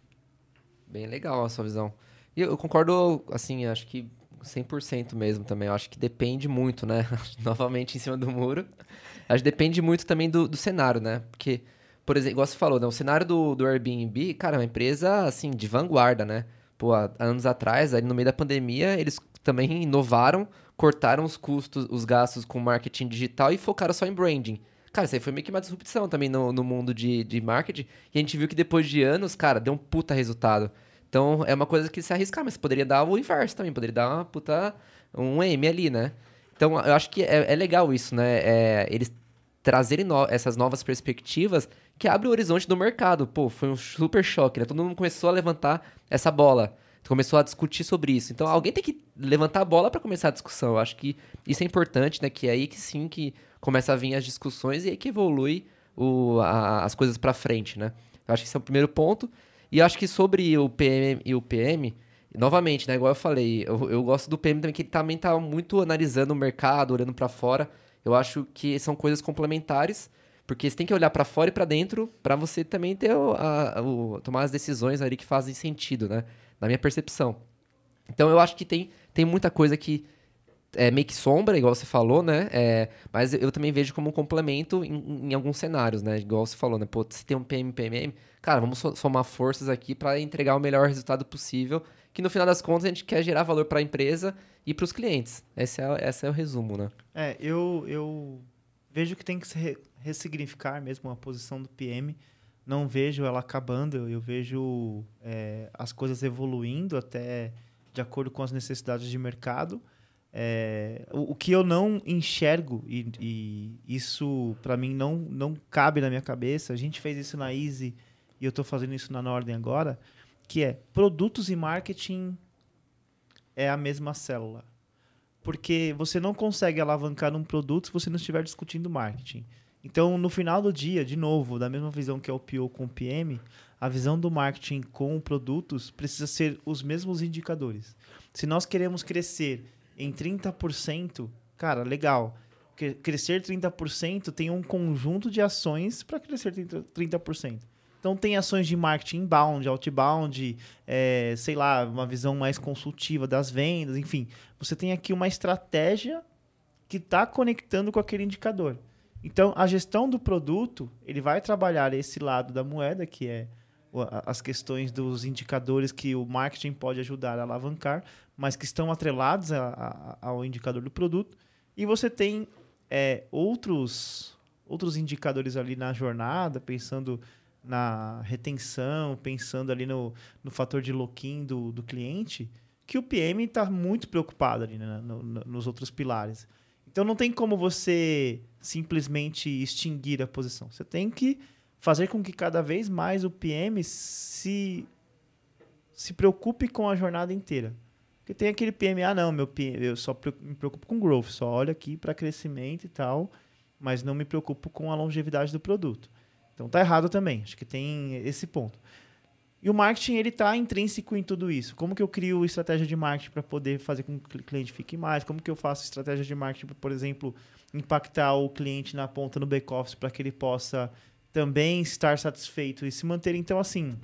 Bem legal a sua visão. E eu concordo, assim, acho que 100% mesmo também. Eu acho que depende muito, né? Novamente em cima do muro. Acho que depende muito também do cenário, né? Porque... Por exemplo, igual você falou, né? O cenário do Airbnb, cara, é uma empresa, assim, de vanguarda, né? Pô, há anos atrás, aí no meio da pandemia, eles também inovaram, cortaram os custos, os gastos com marketing digital e focaram só em branding. Cara, isso aí foi meio que uma disrupção também no mundo de marketing. E a gente viu que depois de anos, cara, deu um puta resultado. Então, é uma coisa que se arriscar, mas poderia dar o inverso também. Poderia dar uma puta... um M ali, né? Então, eu acho que é legal isso, né? Eles trazerem essas novas perspectivas que abre o horizonte do mercado. Pô, foi um super choque, né? Todo mundo começou a levantar essa bola. Começou a discutir sobre isso. Então, alguém tem que levantar a bola para começar a discussão. Eu acho que isso é importante, né? Que é aí que sim que começa a vir as discussões e aí que evolui as coisas para frente, né? Eu acho que esse é o primeiro ponto. E eu acho que sobre o PM e o PM, novamente, né? Igual eu falei, eu gosto do PM também, que ele também tá muito analisando o mercado, olhando para fora. Eu acho que são coisas complementares, porque você tem que olhar para fora e para dentro para você também ter tomar as decisões ali que fazem sentido, né? Na minha percepção. Então eu acho que tem muita coisa que é meio que sombra, igual você falou, né? Mas eu também vejo como um complemento em alguns cenários, né? Igual você falou, né? Pô, se tem um PMM, cara, vamos somar forças aqui para entregar o melhor resultado possível, que no final das contas a gente quer gerar valor para a empresa e para os clientes. Esse é o resumo, né? Eu vejo que tem que se ressignificar mesmo a posição do PM. Não vejo ela acabando, eu vejo as coisas evoluindo até de acordo com as necessidades de mercado. O que eu não enxergo, e isso para mim não cabe na minha cabeça, a gente fez isso na Easy e eu estou fazendo isso na Nordem agora, que é produtos e marketing é a mesma célula. Porque você não consegue alavancar um produto se você não estiver discutindo marketing. Então, no final do dia, de novo, da mesma visão que é o PO com o PM, a visão do marketing com produtos precisa ser os mesmos indicadores. Se nós queremos crescer em 30%, cara, legal. Crescer 30% tem um conjunto de ações para crescer 30%. Então, tem ações de marketing inbound, outbound, sei lá, uma visão mais consultiva das vendas, enfim. Você tem aqui uma estratégia que está conectando com aquele indicador. Então, a gestão do produto, ele vai trabalhar esse lado da moeda, que é as questões dos indicadores que o marketing pode ajudar a alavancar, mas que estão atrelados ao indicador do produto. E você tem outros indicadores ali na jornada, pensando na retenção, pensando ali no fator de lock-in do cliente, que o PM está muito preocupado ali, né, nos outros pilares. Então, não tem como você simplesmente extinguir a posição. Você tem que fazer com que cada vez mais o PM se preocupe com a jornada inteira. Porque tem aquele PM, meu PM, eu só me preocupo com growth, só olho aqui para crescimento e tal, mas não me preocupo com a longevidade do produto. Então, tá errado também. Acho que tem esse ponto. E o marketing, ele está intrínseco em tudo isso. Como que eu crio estratégia de marketing para poder fazer com que o cliente fique mais? Como que eu faço estratégia de marketing para, por exemplo, impactar o cliente na ponta no back-office para que ele possa também estar satisfeito e se manter? Então, assim,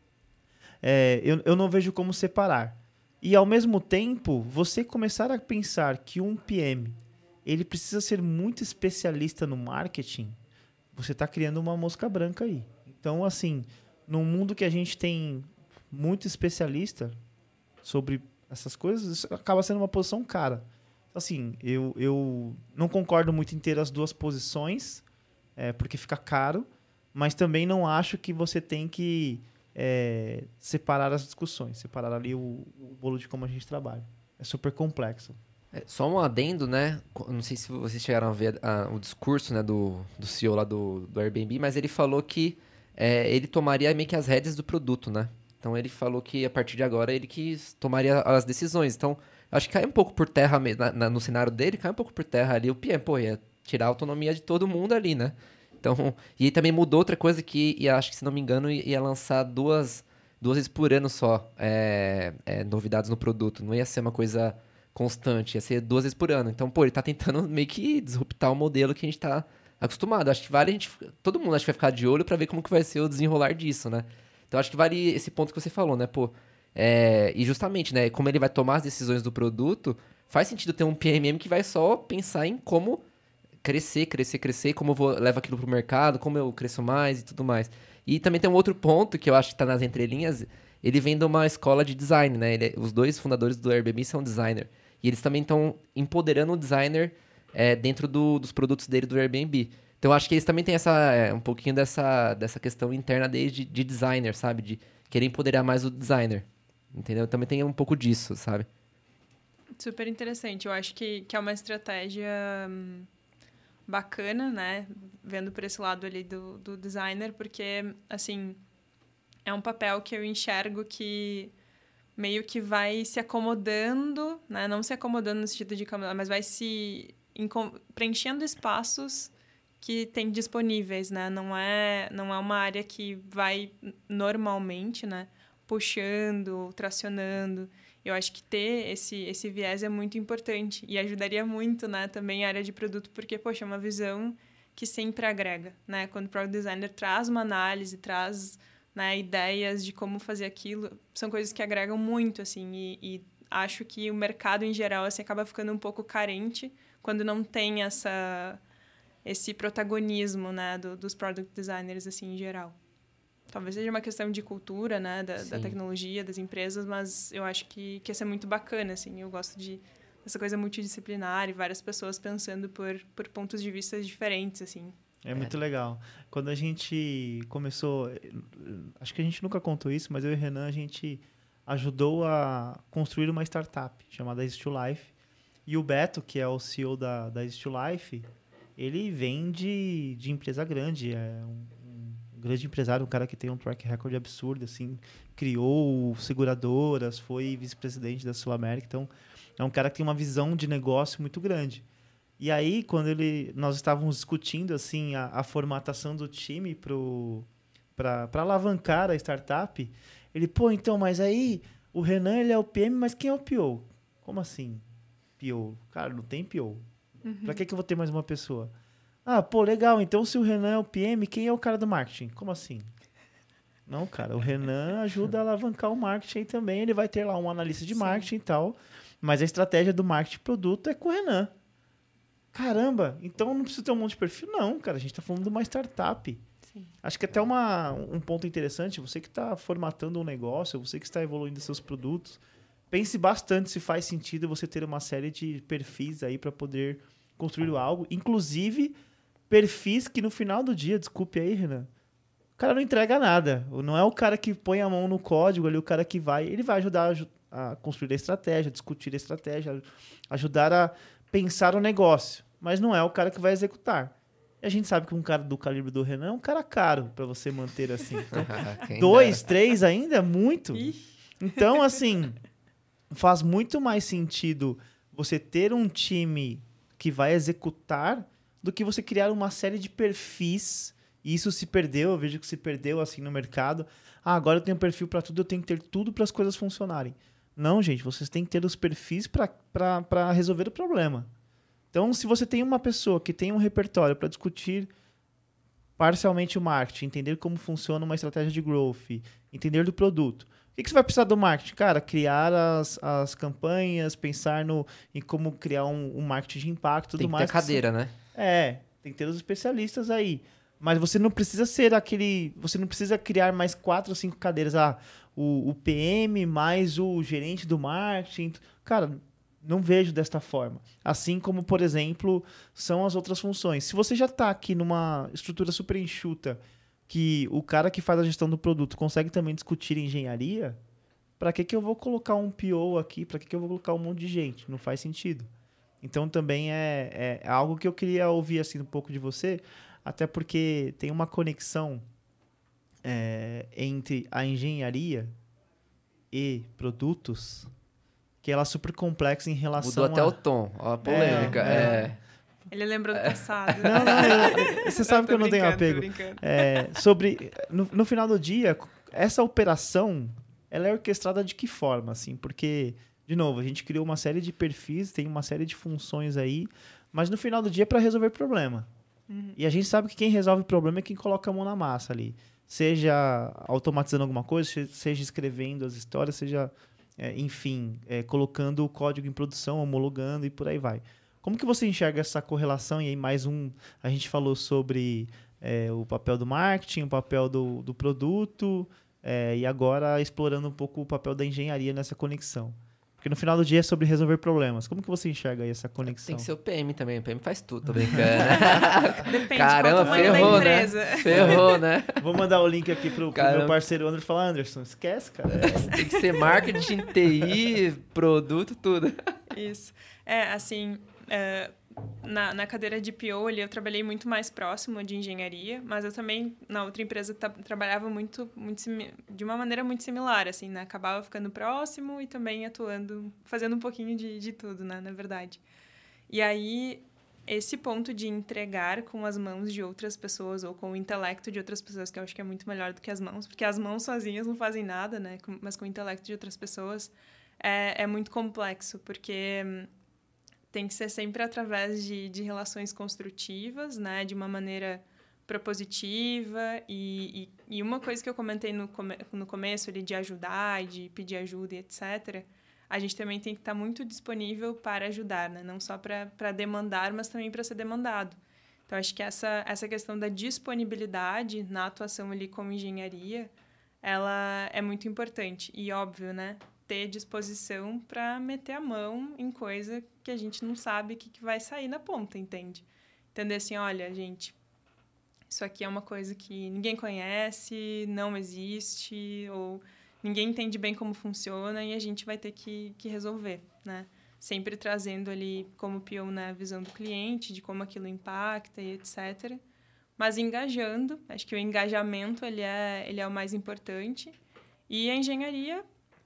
eu não vejo como separar. E, ao mesmo tempo, você começar a pensar que um PM ele precisa ser muito especialista no marketing, você está criando uma mosca branca aí. Então, assim, num mundo que a gente tem muito especialista sobre essas coisas, isso acaba sendo uma posição cara. Assim, eu não concordo muito em ter as duas posições, porque fica caro, mas também não acho que você tem que separar as discussões, separar ali o bolo de como a gente trabalha. É super complexo. Só um adendo, né? Não sei se vocês chegaram a ver o discurso, né, do CEO lá do Airbnb, mas ele falou que ele tomaria meio que as rédeas do produto, né? Então ele falou que a partir de agora ele que tomaria as decisões. Então, acho que cai um pouco por terra, no cenário dele, cai um pouco por terra ali o PM, pô, ia tirar a autonomia de todo mundo ali, né? Então, e também mudou outra coisa que, acho que se não me engano, ia lançar duas vezes por ano só novidades no produto. Não ia ser uma coisa constante, ia ser 2 vezes por ano. Então, pô, ele tá tentando meio que disruptar o modelo que a gente tá acostumado. Acho que vale todo mundo acho que vai ficar de olho pra ver como que vai ser o desenrolar disso, né? Então, acho que vale esse ponto que você falou, né? Pô, e justamente, né? Como ele vai tomar as decisões do produto, faz sentido ter um PMM que vai só pensar em como crescer, como eu levo aquilo pro mercado, como eu cresço mais e tudo mais. E também tem um outro ponto que eu acho que tá nas entrelinhas, ele vem de uma escola de design, né? Os dois fundadores do Airbnb são designer. E eles também estão empoderando o designer dentro dos produtos dele do Airbnb. Então, eu acho que eles também têm um pouquinho dessa questão interna deles de designer, sabe? De querer empoderar mais o designer. Entendeu? Também tem um pouco disso, sabe? Super interessante. Eu acho que é uma estratégia bacana, né? Vendo por esse lado ali do designer, porque, assim, é um papel que eu enxergo que meio que vai se acomodando, né? Não se acomodando no sentido de acomodar, mas vai se preenchendo espaços que tem disponíveis, né? Não é uma área que vai normalmente, né? Puxando, tracionando. Eu acho que ter esse viés é muito importante e ajudaria muito, né? Também a área de produto, porque, poxa, é uma visão que sempre agrega, né? Quando o Product Designer traz uma análise, traz, né, ideias de como fazer aquilo, são coisas que agregam muito, assim, e acho que o mercado, em geral, assim, acaba ficando um pouco carente quando não tem esse protagonismo, né, dos Product Designers, assim, em geral. Talvez seja uma questão de cultura, né, da tecnologia, das empresas, mas eu acho que ia ser muito bacana, assim, eu gosto dessa coisa multidisciplinar e várias pessoas pensando por pontos de vista diferentes, assim. É muito legal. Quando a gente começou, acho que a gente nunca contou isso, mas eu e o Renan, a gente ajudou a construir uma startup chamada Easy to Life. E o Beto, que é o CEO da Easy to Life, ele vem de empresa grande, é um grande empresário, um cara que tem um track record absurdo, assim, criou seguradoras, foi vice-presidente da Sul América, então é um cara que tem uma visão de negócio muito grande. E aí, quando nós estávamos discutindo assim, a formatação do time para alavancar a startup, ele, pô, então, mas aí o Renan ele é o PM, mas quem é o PO? Como assim? PO? Cara, não tem PO. Para que eu vou ter mais uma pessoa? Ah, pô, legal. Então, se o Renan é o PM, quem é o cara do marketing? Como assim? Não, cara, o Renan ajuda a alavancar o marketing também. Ele vai ter lá um analista de marketing e tal, mas a estratégia do marketing produto é com o Renan. Caramba, então não precisa ter um monte de perfil? Não, cara, a gente está falando de uma startup. Sim. Acho que até um ponto interessante, você que está formatando um negócio, você que está evoluindo seus produtos, pense bastante se faz sentido você ter uma série de perfis aí para poder construir algo, inclusive perfis que no final do dia, desculpe aí, Renan, o cara não entrega nada. Não é o cara que põe a mão no código ali, o cara que ele vai ajudar a construir a estratégia, discutir a estratégia, ajudar a pensar o negócio. Mas não é o cara que vai executar. E a gente sabe que um cara do calibre do Renan é um cara caro para você manter assim. Então, 2, 3 ainda é muito. Então, assim, faz muito mais sentido você ter um time que vai executar do que você criar uma série de perfis. E isso se perdeu, eu vejo que se perdeu assim no mercado. Ah, agora eu tenho perfil para tudo, eu tenho que ter tudo para as coisas funcionarem. Não, gente, vocês têm que ter os perfis para resolver o problema. Então, se você tem uma pessoa que tem um repertório para discutir parcialmente o marketing, entender como funciona uma estratégia de growth, entender do produto, o que você vai precisar do marketing? Cara, criar as campanhas, pensar em como criar um marketing de impacto e tudo mais. Tem que ter cadeira, né? Tem que ter os especialistas aí. Mas você não precisa ser aquele... Você não precisa criar mais 4 ou 5 cadeiras. O PM mais o gerente do marketing. Cara, não vejo desta forma. Assim como, por exemplo, são as outras funções. Se você já está aqui numa estrutura super enxuta, que o cara que faz a gestão do produto consegue também discutir engenharia, para que eu vou colocar um PO aqui? Para que eu vou colocar um monte de gente? Não faz sentido. Então, também é algo que eu queria ouvir assim, um pouco de você, até porque tem uma conexão entre a engenharia e produtos que ela é super complexa em relação Mudou até o tom, ó, a polêmica. Ele lembrou do passado. Não, você sabe que eu não tenho apego. Sobre, no final do dia, essa operação, ela é orquestrada de que forma, assim? Porque, de novo, a gente criou uma série de perfis, tem uma série de funções aí, mas no final do dia é para resolver problema. E a gente sabe que quem resolve problema é quem coloca a mão na massa ali. Seja automatizando alguma coisa, seja escrevendo as histórias, seja, enfim, colocando o código em produção, homologando e por aí vai. Como que você enxerga essa correlação? E aí a gente falou sobre o papel do marketing, o papel do produto, e agora explorando um pouco o papel da engenharia nessa conexão. Porque no final do dia é sobre resolver problemas. Como que você enxerga aí essa conexão? Tem que ser o PM também. O PM faz tudo, tô brincando. Depende. Caramba, ferrou, da né? empresa. Ferrou, né? Vou mandar o link aqui pro meu parceiro Anderson. Falar, Anderson, esquece, cara. Tem que ser marketing, TI, produto, tudo. Isso. Assim... Na cadeira de PO ali, eu trabalhei muito mais próximo de engenharia, mas eu também, na outra empresa, trabalhava de uma maneira muito similar, assim, né? Acabava ficando próximo e também atuando, fazendo um pouquinho de tudo, né? Na verdade. E aí, esse ponto de entregar com as mãos de outras pessoas ou com o intelecto de outras pessoas, que eu acho que é muito melhor do que as mãos, porque as mãos sozinhas não fazem nada, né? Mas com o intelecto de outras pessoas é muito complexo, porque... tem que ser sempre através de relações construtivas, né? De uma maneira propositiva. E uma coisa que eu comentei no começo ali de ajudar, de pedir ajuda e etc., a gente também tem que estar muito disponível para ajudar, né? Não só para demandar, mas também para ser demandado. Então, acho que essa questão da disponibilidade na atuação ali como engenharia, ela é muito importante. E óbvio, né? Ter disposição para meter a mão em coisa que a gente não sabe o que vai sair na ponta, entende? Entender assim, olha, gente, isso aqui é uma coisa que ninguém conhece, não existe, ou ninguém entende bem como funciona e a gente vai ter que resolver, né? Sempre trazendo ali como peão, né, a visão do cliente, de como aquilo impacta e etc. Mas engajando, acho que o engajamento ele é o mais importante. E a engenharia...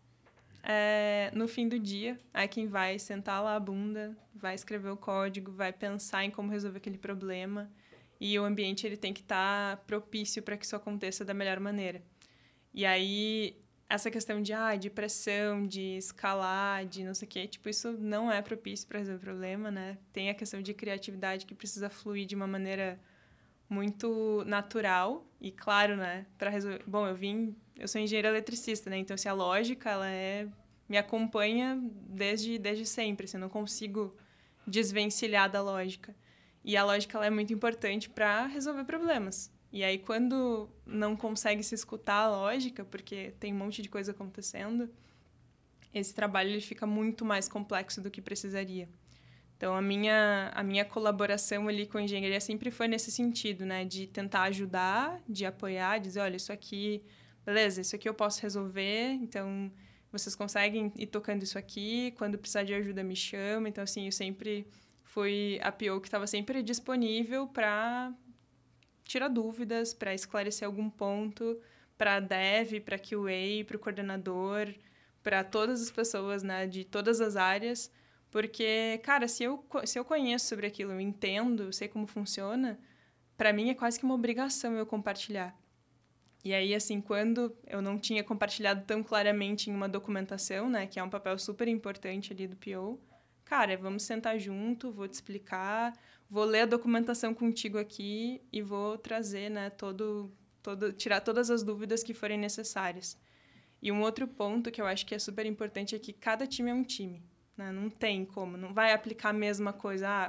no fim do dia, é quem vai sentar lá a bunda, vai escrever o código, vai pensar em como resolver aquele problema e o ambiente ele tem que estar propício para que isso aconteça da melhor maneira. E aí, essa questão de pressão, de escalar, de não sei o quê, tipo, isso não é propício para resolver o problema, né? Tem a questão de criatividade que precisa fluir de uma maneira muito natural e, claro, né, para resolver... Bom, eu sou engenheira eletricista, né? Então, assim, a lógica, ela me acompanha desde sempre, assim, eu não consigo desvencilhar da lógica. E a lógica, ela é muito importante para resolver problemas. E aí, quando não consegue se escutar a lógica, porque tem um monte de coisa acontecendo, esse trabalho ele fica muito mais complexo do que precisaria. Então, a minha colaboração ali com a engenharia sempre foi nesse sentido, né? De tentar ajudar, de apoiar, dizer, olha, isso aqui, beleza, isso aqui eu posso resolver, então vocês conseguem ir tocando isso aqui, quando precisar de ajuda me chama. Então, assim, eu sempre fui a PO que estava sempre disponível para tirar dúvidas, para esclarecer algum ponto, para a dev, para a QA, para o coordenador, para todas as pessoas, né, de todas as áreas. Porque, cara, se eu conheço sobre aquilo, eu entendo, eu sei como funciona, para mim é quase que uma obrigação eu compartilhar. E aí, assim, quando eu não tinha compartilhado tão claramente em uma documentação, né, que é um papel super importante ali do PO, cara, vamos sentar junto, vou te explicar, vou ler a documentação contigo aqui e vou trazer, né, tirar todas as dúvidas que forem necessárias. E um outro ponto que eu acho que é super importante é que cada time é um time. Não tem como, não vai aplicar a mesma coisa.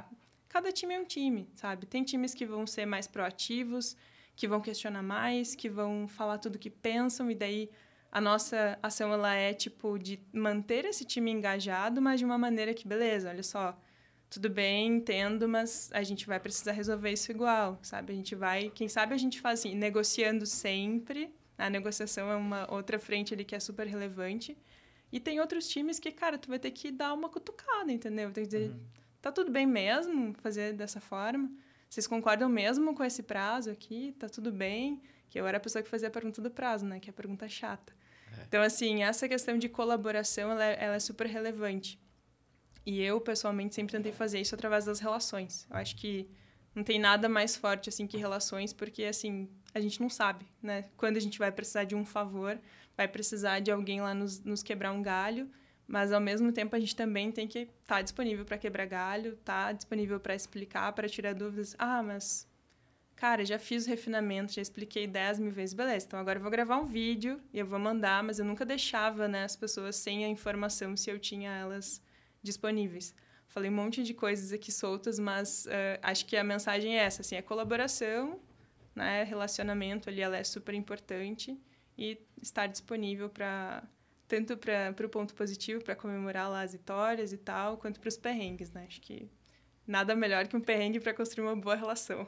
cada time é um time, sabe? Tem times que vão ser mais proativos, que vão questionar mais, que vão falar tudo que pensam, e daí a nossa ação ela é tipo de manter esse time engajado, mas de uma maneira que, beleza, olha só, tudo bem, entendo, mas a gente vai precisar resolver isso igual, sabe? A gente vai, quem sabe a gente faz assim, negociando sempre. A negociação é uma outra frente ali que é super relevante. E tem outros times que, cara, tu vai ter que dar uma cutucada, entendeu? Tem que dizer, tá tudo bem mesmo fazer dessa forma? Vocês concordam mesmo com esse prazo aqui? Tá tudo bem? Que eu era a pessoa que fazia a pergunta do prazo, né? Que é a pergunta chata. Então, assim, essa questão de colaboração, ela é super relevante. E eu, pessoalmente, sempre tentei fazer isso através das relações. Eu acho que não tem nada mais forte, assim, que relações, porque, assim, a gente não sabe, né? Quando a gente vai precisar de um favor, vai precisar de alguém lá nos quebrar um galho, mas, ao mesmo tempo, a gente também tem que estar disponível para quebrar galho, estar disponível para explicar, para tirar dúvidas. Ah, mas, cara, já fiz o refinamento, já expliquei 10 mil vezes. Beleza, então agora eu vou gravar um vídeo e eu vou mandar, mas eu nunca deixava, né, as pessoas sem a informação se eu tinha elas disponíveis. Falei um monte de coisas aqui soltas, mas acho que a mensagem é essa, assim, é colaboração, né, relacionamento ali, ela é super importante, e estar disponível tanto para o ponto positivo, para comemorar lá as vitórias e tal, quanto para os perrengues, né? Acho que nada melhor que um perrengue para construir uma boa relação.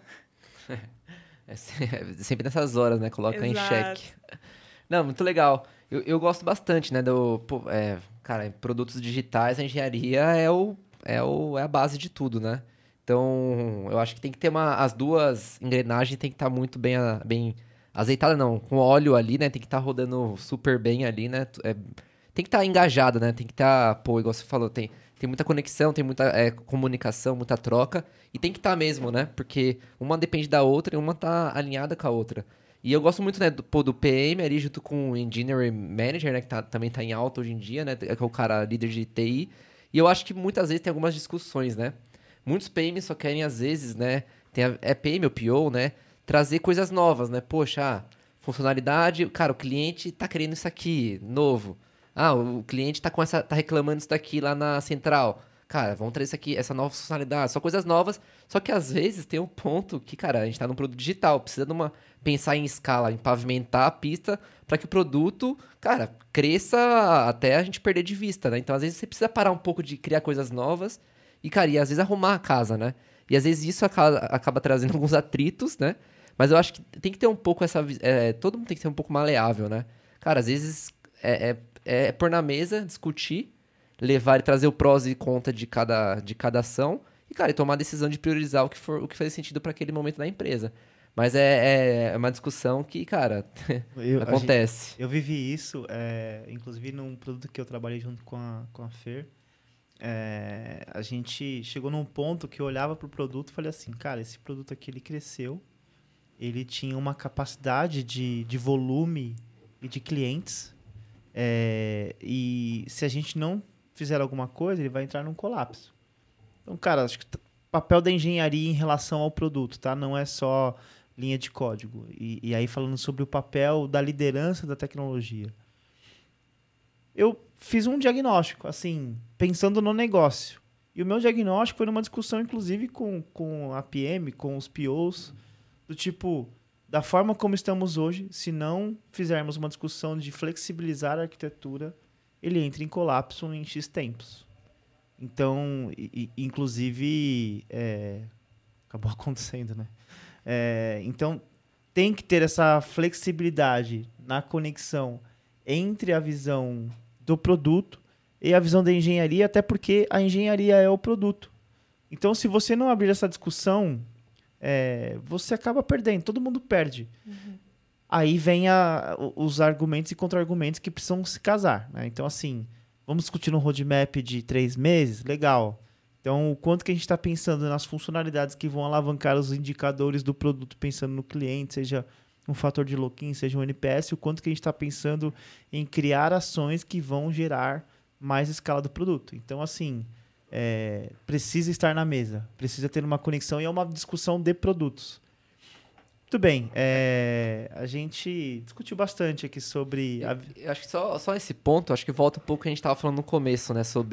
Sempre nessas horas, né? Coloca em xeque. Não, muito legal. Eu gosto bastante, né? Cara, em produtos digitais, a engenharia é a base de tudo, né? Então, eu acho que tem que ter as duas engrenagens tem que estar muito bem azeitada, não, com óleo ali, né? Tem que estar rodando super bem ali, né? Tem que estar engajado, né? Tem que estar, igual você falou, tem muita conexão, tem muita comunicação, muita troca, e tem que estar mesmo, né? Porque uma depende da outra e uma tá alinhada com a outra. E eu gosto muito, né, do PM ali junto com o Engineering Manager, né? Que também tá em alta hoje em dia, né? Que é o cara líder de TI. E eu acho que muitas vezes tem algumas discussões, né? Muitos PMs só querem, às vezes, né? PM ou PO, né? Trazer coisas novas, né? Poxa, funcionalidade... Cara, o cliente tá querendo isso aqui, novo. O cliente tá reclamando isso daqui lá na central. Cara, vamos trazer isso aqui, essa nova funcionalidade. Só coisas novas. Só que, às vezes, tem um ponto que, cara, a gente tá num produto digital. Precisa pensar em escala, em pavimentar a pista para que o produto, cara, cresça até a gente perder de vista, né? Então, às vezes, você precisa parar um pouco de criar coisas novas e, cara, e às vezes arrumar a casa, né? E às vezes isso acaba trazendo alguns atritos, né? Mas eu acho que tem que ter um pouco todo mundo tem que ser um pouco maleável, né? Cara, às vezes pôr na mesa, discutir, levar e trazer o prós e contra de cada ação e, cara, e tomar a decisão de priorizar o que faz sentido para aquele momento da empresa. Mas é uma discussão que, cara, acontece. Eu vivi isso, inclusive num produto que eu trabalhei junto com a Fer. A gente chegou num ponto que eu olhava para o produto e falei assim, cara, esse produto aqui ele cresceu, ele tinha uma capacidade de volume e de clientes, e se a gente não fizer alguma coisa, ele vai entrar num colapso. Então, cara, acho que o papel da engenharia em relação ao produto, tá? Não é só linha de código. E aí falando sobre o papel da liderança da tecnologia. Eu fiz um diagnóstico, assim, pensando no negócio. E o meu diagnóstico foi numa discussão, inclusive, com a PM, com os POs, do tipo, da forma como estamos hoje, se não fizermos uma discussão de flexibilizar a arquitetura, ele entra em colapso em X tempos. Então, inclusive, acabou acontecendo, né? Então, tem que ter essa flexibilidade na conexão entre a visão do produto e a visão da engenharia, até porque a engenharia é o produto. Então, se você não abrir essa discussão, você acaba perdendo, todo mundo perde. Uhum. Aí vem os argumentos e contra-argumentos que precisam se casar, né? Então, assim, vamos discutir um roadmap de 3 meses? Legal. Então, o quanto que a gente está pensando nas funcionalidades que vão alavancar os indicadores do produto, pensando no cliente, seja um fator de lock-in, seja um NPS, o quanto que a gente está pensando em criar ações que vão gerar mais escala do produto. Então, assim, precisa estar na mesa, precisa ter uma conexão e é uma discussão de produtos. Muito bem, a gente discutiu bastante aqui sobre... Eu acho que só esse ponto, acho que volta um pouco que a gente estava falando no começo, né? Sobre,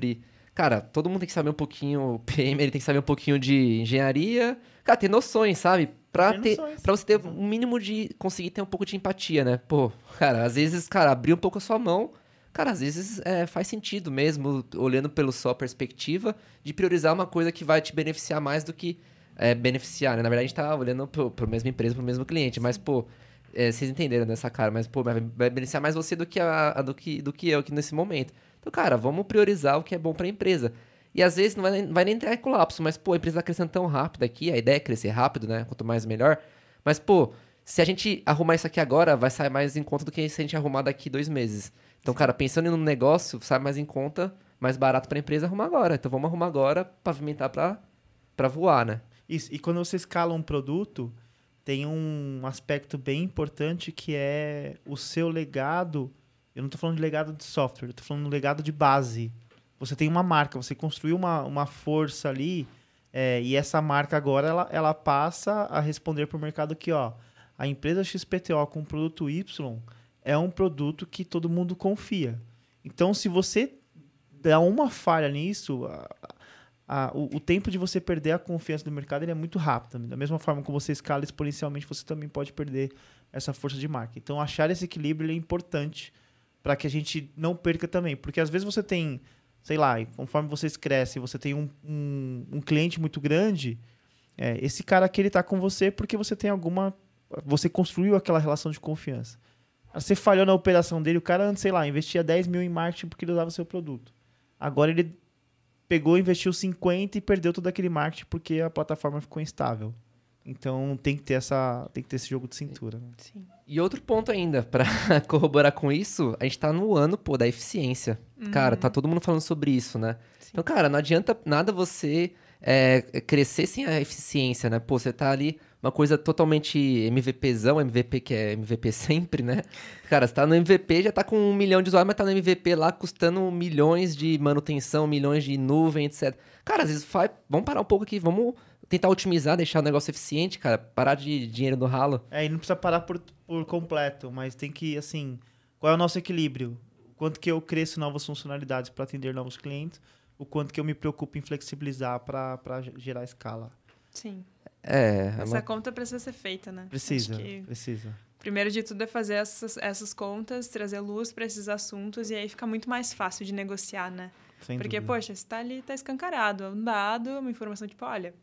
cara, todo mundo tem que saber um pouquinho, o PM, ele tem que saber um pouquinho de engenharia, cara, ter noções, sabe? Pra você ter um mínimo de conseguir ter um pouco de empatia, né? Pô, cara, às vezes, cara, abrir um pouco a sua mão, cara, às vezes faz sentido mesmo, olhando pela sua perspectiva, de priorizar uma coisa que vai te beneficiar mais do que beneficiar, né? Na verdade, a gente tá olhando pra mesma empresa, pro mesmo cliente, mas, pô, vocês entenderam nessa cara, mas, pô, vai beneficiar mais você do que do que eu aqui nesse momento. Então, cara, vamos priorizar o que é bom pra empresa. E às vezes não vai nem entrar em colapso, mas, pô, a empresa tá crescendo tão rápido aqui, a ideia é crescer rápido, né? Quanto mais melhor. Mas, pô, se a gente arrumar isso aqui agora, vai sair mais em conta do que se a gente arrumar daqui 2 meses. Então, cara, pensando em um negócio, sai mais em conta, mais barato pra empresa arrumar agora. Então, vamos arrumar agora, pavimentar pra voar, né? Isso. E quando você escala um produto, tem um aspecto bem importante que é o seu legado. Eu não estou falando de legado de software, eu estou falando de legado de base. Você tem uma marca, você construiu uma força ali, e essa marca agora ela passa a responder para o mercado que, ó, a empresa XPTO com o produto Y é um produto que todo mundo confia. Então, se você dá uma falha nisso, o tempo de você perder a confiança do mercado ele é muito rápido. Da mesma forma que você escala exponencialmente, você também pode perder essa força de marca. Então, achar esse equilíbrio ele é importante para que a gente não perca também. Porque às vezes você tem, sei lá, conforme vocês crescem, você tem um cliente muito grande, esse cara aqui ele está com você porque você tem você construiu aquela relação de confiança. Você falhou na operação dele, o cara antes, sei lá, investia 10 mil em marketing porque ele usava o seu produto. Agora ele pegou, investiu 50 e perdeu todo aquele marketing porque a plataforma ficou instável. Então tem que ter esse jogo de cintura. Né? Sim. E outro ponto ainda, pra corroborar com isso, a gente tá no ano, pô, da eficiência. Cara, tá todo mundo falando sobre isso, né? Sim. Então, cara, não adianta nada você crescer sem a eficiência, né? Pô, você tá ali, uma coisa totalmente MVPzão, MVP que é MVP sempre, né? Cara, você tá no MVP, já tá com 1 milhão de usuários, mas tá no MVP lá custando milhões de manutenção, milhões de nuvem, etc. Cara, às vezes vamos parar um pouco aqui, vamos tentar otimizar, deixar o negócio eficiente, cara, parar de dinheiro no ralo. E não precisa parar por completo, mas tem que, assim, qual é o nosso equilíbrio? O quanto que eu cresço novas funcionalidades para atender novos clientes, o quanto que eu me preocupo em flexibilizar para gerar escala. Sim. Essa conta precisa ser feita, né? Precisa. Primeiro de tudo é fazer essas contas, trazer luz para esses assuntos e aí fica muito mais fácil de negociar, né? Porque, poxa, você tá ali, tá escancarado, é um dado, uma informação tipo, olha,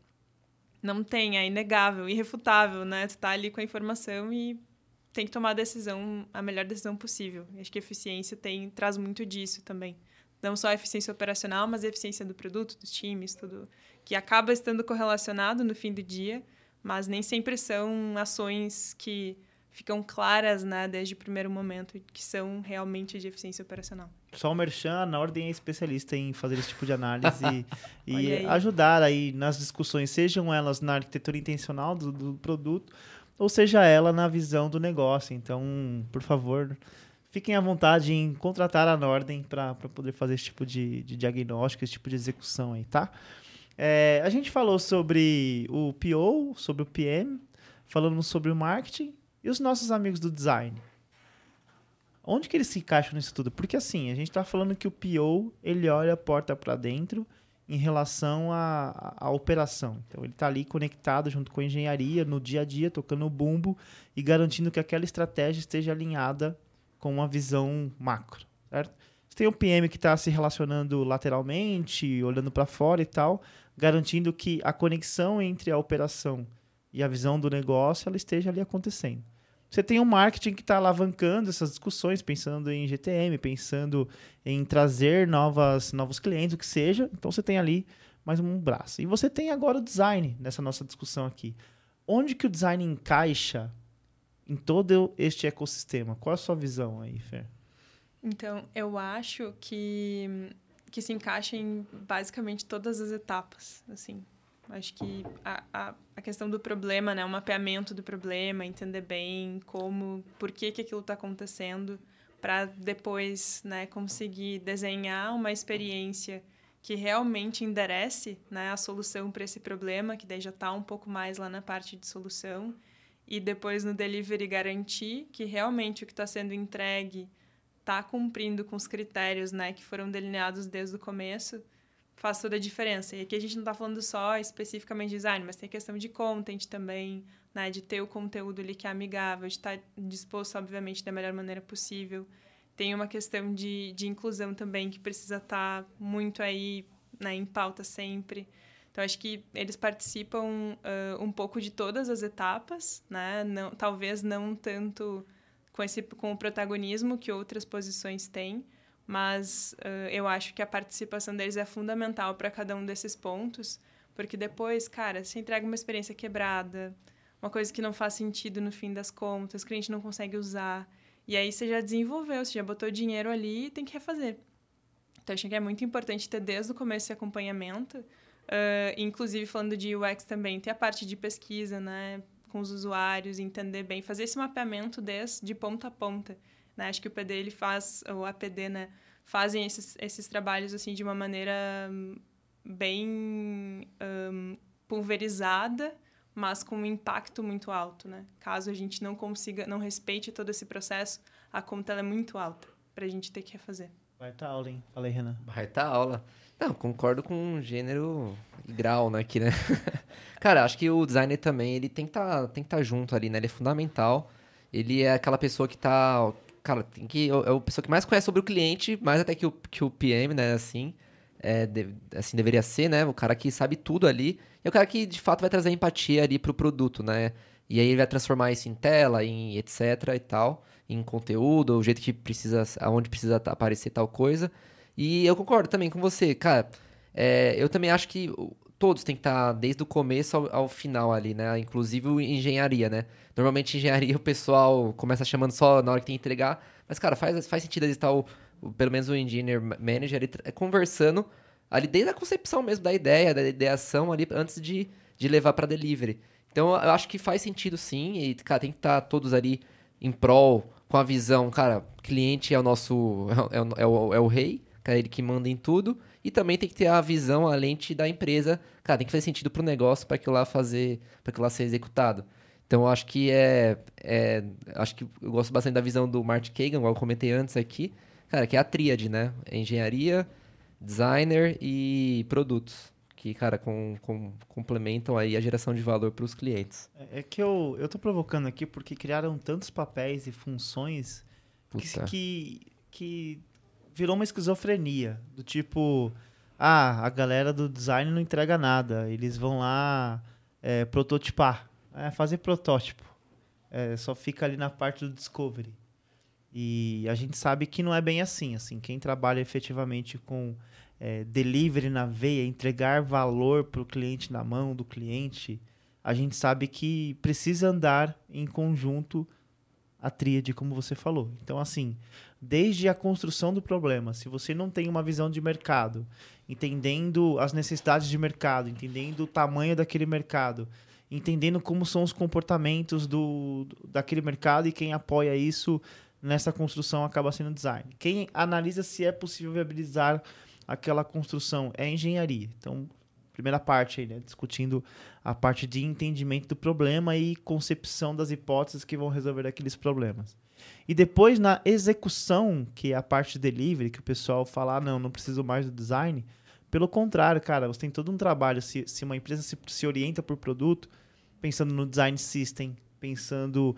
não tem, é inegável, irrefutável, né? Tu tá ali com a informação e tem que tomar a melhor decisão possível. Acho que a eficiência traz muito disso também. Não só a eficiência operacional, mas a eficiência do produto, dos times, tudo que acaba estando correlacionado no fim do dia, mas nem sempre são ações que ficam claras, né, desde o primeiro momento, que são realmente de eficiência operacional. Só o Merchan, na ordem, é especialista em fazer esse tipo de análise e ajudar aí nas discussões, sejam elas na arquitetura intencional do produto, ou seja ela na visão do negócio. Então, por favor, fiquem à vontade em contratar a Nordem para poder fazer esse tipo de diagnóstico, esse tipo de execução aí, tá? A gente falou sobre o PO, sobre o PM, falamos sobre o marketing e os nossos amigos do design. Onde que eles se encaixam nisso tudo? Porque assim, a gente está falando que o PO, ele olha a porta para dentro em relação à operação. Então, ele está ali conectado junto com a engenharia, no dia a dia, tocando o bumbo e garantindo que aquela estratégia esteja alinhada com uma visão macro, certo? Você tem o PM que está se relacionando lateralmente, olhando para fora e tal, garantindo que a conexão entre a operação e a visão do negócio ela esteja ali acontecendo. Você tem um marketing que está alavancando essas discussões, pensando em GTM, pensando em trazer novos clientes, o que seja. Então, você tem ali mais um braço. E você tem agora o design nessa nossa discussão aqui. Onde que o design encaixa em todo este ecossistema? Qual a sua visão aí, Fer? Então, eu acho que se encaixa em basicamente todas as etapas, assim. Acho que a questão do problema, né? O mapeamento do problema, entender bem por que aquilo está acontecendo, para depois, né, conseguir desenhar uma experiência que realmente enderece, né, a solução para esse problema, que daí já está um pouco mais lá na parte de solução, e depois no delivery garantir que realmente o que está sendo entregue está cumprindo com os critérios, né, que foram delineados desde o começo, faz toda a diferença. E aqui a gente não está falando só especificamente de design, mas tem a questão de content também, né? De ter o conteúdo ali que é amigável, de estar disposto, obviamente, da melhor maneira possível. Tem uma questão de inclusão também que precisa estar muito aí, né, em pauta sempre. Então, acho que eles participam um pouco de todas as etapas, né? Não, talvez não tanto com o protagonismo que outras posições têm, mas eu acho que a participação deles é fundamental para cada um desses pontos, porque depois, cara, você entrega uma experiência quebrada, uma coisa que não faz sentido no fim das contas, que o cliente não consegue usar, e aí você já desenvolveu, você já botou dinheiro ali e tem que refazer. Então, acho que é muito importante ter desde o começo esse acompanhamento, inclusive falando de UX também, ter a parte de pesquisa, né, com os usuários, entender bem, fazer esse mapeamento de ponta a ponta. Né? Acho que o PD, ele faz, o APD, né, fazem esses trabalhos assim, de uma maneira bem pulverizada, mas com um impacto muito alto. Né? Caso a gente não consiga, não respeite todo esse processo, a conta ela é muito alta para a gente ter que refazer. Vai estar aula, hein? Falei, Renan. Vai estar aula. Não, concordo com gênero e grau, né, aqui, né? Cara, acho que o designer também, ele tem que tá junto ali, né? Ele é fundamental. Ele é aquela pessoa que tá... Cara, é a pessoa que mais conhece sobre o cliente, mais até que o PM, né, assim. Assim deveria ser, né? O cara que sabe tudo ali. E é o cara que, de fato, vai trazer empatia ali pro produto, né? E aí ele vai transformar isso em tela, em etc e tal, em conteúdo, o jeito que precisa, aonde precisa aparecer tal coisa. E eu concordo também com você, cara. Eu também acho que todos têm que estar desde o começo ao final ali, né? Inclusive o engenharia, né? Normalmente engenharia o pessoal começa chamando só na hora que tem que entregar, mas, cara, faz sentido ali estar pelo menos o engineer manager ali, conversando ali desde a concepção mesmo da ideia, da ideação ali, antes de levar para delivery. Então, eu acho que faz sentido sim, e, cara, tem que estar todos ali em prol, com a visão, cara, cliente é o nosso, é o rei, cara, ele que manda em tudo, e também tem que ter a visão, a lente da empresa, cara, tem que fazer sentido pro negócio para aquilo lá ser executado. Então, eu acho que acho que eu gosto bastante da visão do Martin Kagan, igual eu comentei antes aqui, cara, que é a tríade, né? Engenharia, designer e produtos que, cara, complementam aí a geração de valor para os clientes. É que eu tô provocando aqui porque criaram tantos papéis e funções que virou uma esquizofrenia. Do tipo, a galera do design não entrega nada. Eles vão lá prototipar, fazer protótipo. Só fica ali na parte do discovery. E a gente sabe que não é bem assim. Quem trabalha efetivamente com delivery na veia, entregar valor para o cliente na mão do cliente, a gente sabe que precisa andar em conjunto a tríade, como você falou. Então, assim, desde a construção do problema, se você não tem uma visão de mercado, entendendo as necessidades de mercado, entendendo o tamanho daquele mercado, entendendo como são os comportamentos daquele mercado e quem apoia isso nessa construção acaba sendo design. Quem analisa se é possível viabilizar aquela construção é engenharia. Então, primeira parte aí, né? Discutindo a parte de entendimento do problema e concepção das hipóteses que vão resolver aqueles problemas. E depois, na execução, que é a parte de delivery, que o pessoal fala, não preciso mais do design. Pelo contrário, cara, você tem todo um trabalho. Se uma empresa se orienta por produto, pensando no design system, pensando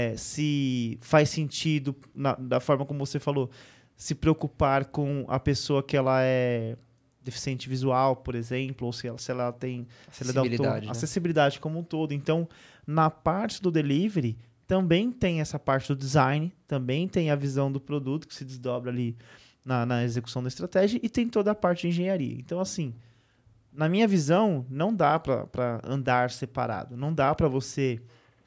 se faz sentido, da forma como você falou, se preocupar com a pessoa que ela é deficiente visual, por exemplo, ou se ela tem acessibilidade como um todo. Então, na parte do delivery, também tem essa parte do design, também tem a visão do produto que se desdobra ali na execução da estratégia e tem toda a parte de engenharia. Então, assim, na minha visão, não dá para andar separado. Não dá para você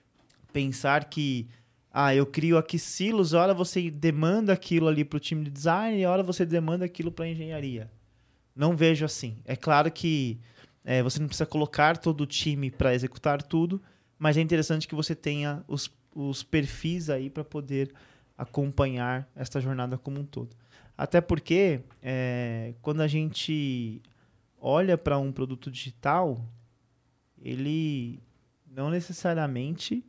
pensar que eu crio aqui silos, hora você demanda aquilo ali para o time de design e hora você demanda aquilo para a engenharia. Não vejo assim. É claro que você não precisa colocar todo o time para executar tudo, mas é interessante que você tenha os perfis aí para poder acompanhar esta jornada como um todo. Até porque, quando a gente olha para um produto digital, ele não necessariamente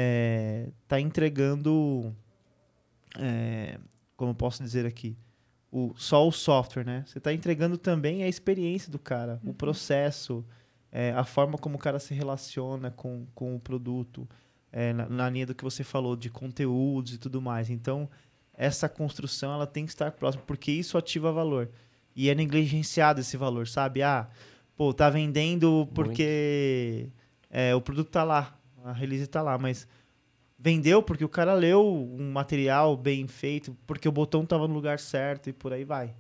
está entregando, como eu posso dizer aqui, só o software, né? Você está entregando também a experiência do cara, o processo, a forma como o cara se relaciona com o produto, na linha do que você falou, de conteúdos e tudo mais. Então, essa construção ela tem que estar próxima, porque isso ativa valor. E é negligenciado esse valor, sabe? Pô, tá vendendo porque o produto tá lá, a release tá lá, mas vendeu porque o cara leu um material bem feito, porque o botão tava no lugar certo e por aí vai.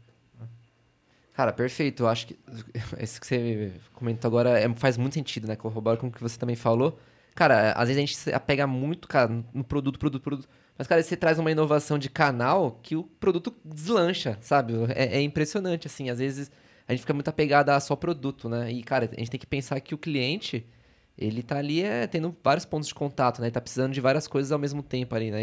Cara, perfeito. Eu acho que isso que você comentou agora faz muito sentido, né? Corrobora com o que você também falou. Cara, às vezes a gente se apega muito, cara, no produto. Mas, cara, você traz uma inovação de canal que o produto deslancha, sabe? É impressionante, assim. Às vezes a gente fica muito apegado a só produto, né? E, cara, a gente tem que pensar que o cliente, ele tá ali tendo vários pontos de contato, né? Ele tá precisando de várias coisas ao mesmo tempo ali, né?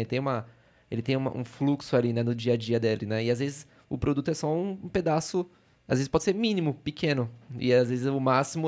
Ele tem um fluxo ali, né? No dia a dia dele, né? E às vezes o produto é só um pedaço, às vezes pode ser mínimo, pequeno. E às vezes o máximo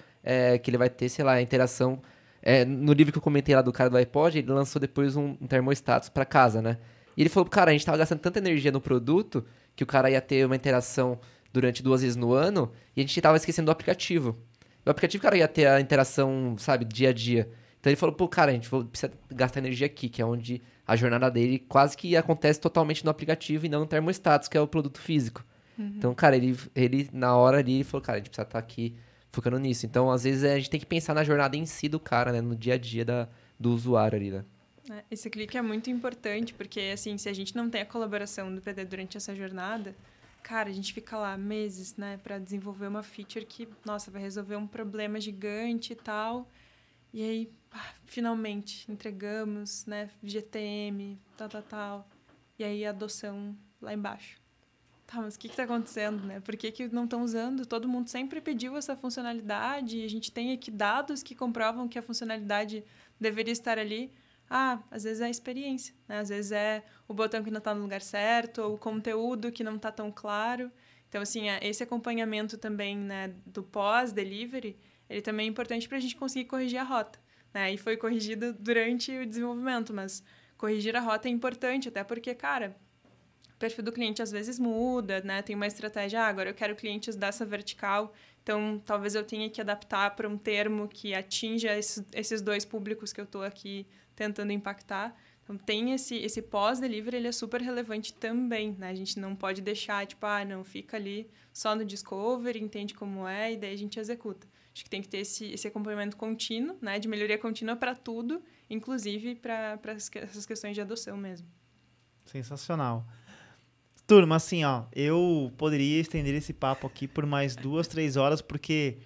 é que ele vai ter, sei lá, a interação. No livro que eu comentei lá do cara do iPod, ele lançou depois um termostatos pra casa, né? E ele falou, cara, a gente tava gastando tanta energia no produto que o cara ia ter uma interação durante 2 vezes no ano e a gente tava esquecendo do aplicativo. O aplicativo, cara, ia ter a interação, sabe, dia a dia. Então ele falou, pô, cara, a gente precisa gastar energia aqui, que é onde a jornada dele quase que acontece totalmente no aplicativo e não no termostatos, que é o produto físico. Então, cara, ele na hora ali, ele falou, cara, a gente precisa estar aqui focando nisso. Então, às vezes, a gente tem que pensar na jornada em si do cara, né? No dia a dia do usuário ali, né? Esse clique é muito importante, porque, assim, se a gente não tem a colaboração do PD durante essa jornada, cara, a gente fica lá meses, né? Pra desenvolver uma feature que, nossa, vai resolver um problema gigante e tal. E aí, finalmente, entregamos, né? GTM, tal. E aí, a adoção lá embaixo. Tá, mas o que está acontecendo, né? Por que não estão usando? Todo mundo sempre pediu essa funcionalidade. A gente tem aqui dados que comprovam que a funcionalidade deveria estar ali. Às vezes é a experiência, né? Às vezes é o botão que não está no lugar certo, ou o conteúdo que não está tão claro. Então, assim, esse acompanhamento também, né, do pós-delivery, ele também é importante para a gente conseguir corrigir a rota, né? E foi corrigido durante o desenvolvimento, mas corrigir a rota é importante, até porque, cara, o perfil do cliente às vezes muda, né? Tem uma estratégia, agora eu quero clientes dessa vertical, então talvez eu tenha que adaptar para um termo que atinja esses 2 públicos que eu estou aqui tentando impactar. Então tem esse pós-delivery, ele é super relevante também, né? A gente não pode deixar, tipo, não, fica ali só no discovery, entende como é, e daí a gente executa. Acho que tem que ter esse acompanhamento contínuo, né? De melhoria contínua para tudo, inclusive para essas questões de adoção mesmo. Sensacional. Turma, assim, eu poderia estender esse papo aqui por mais 2, 3 horas, porque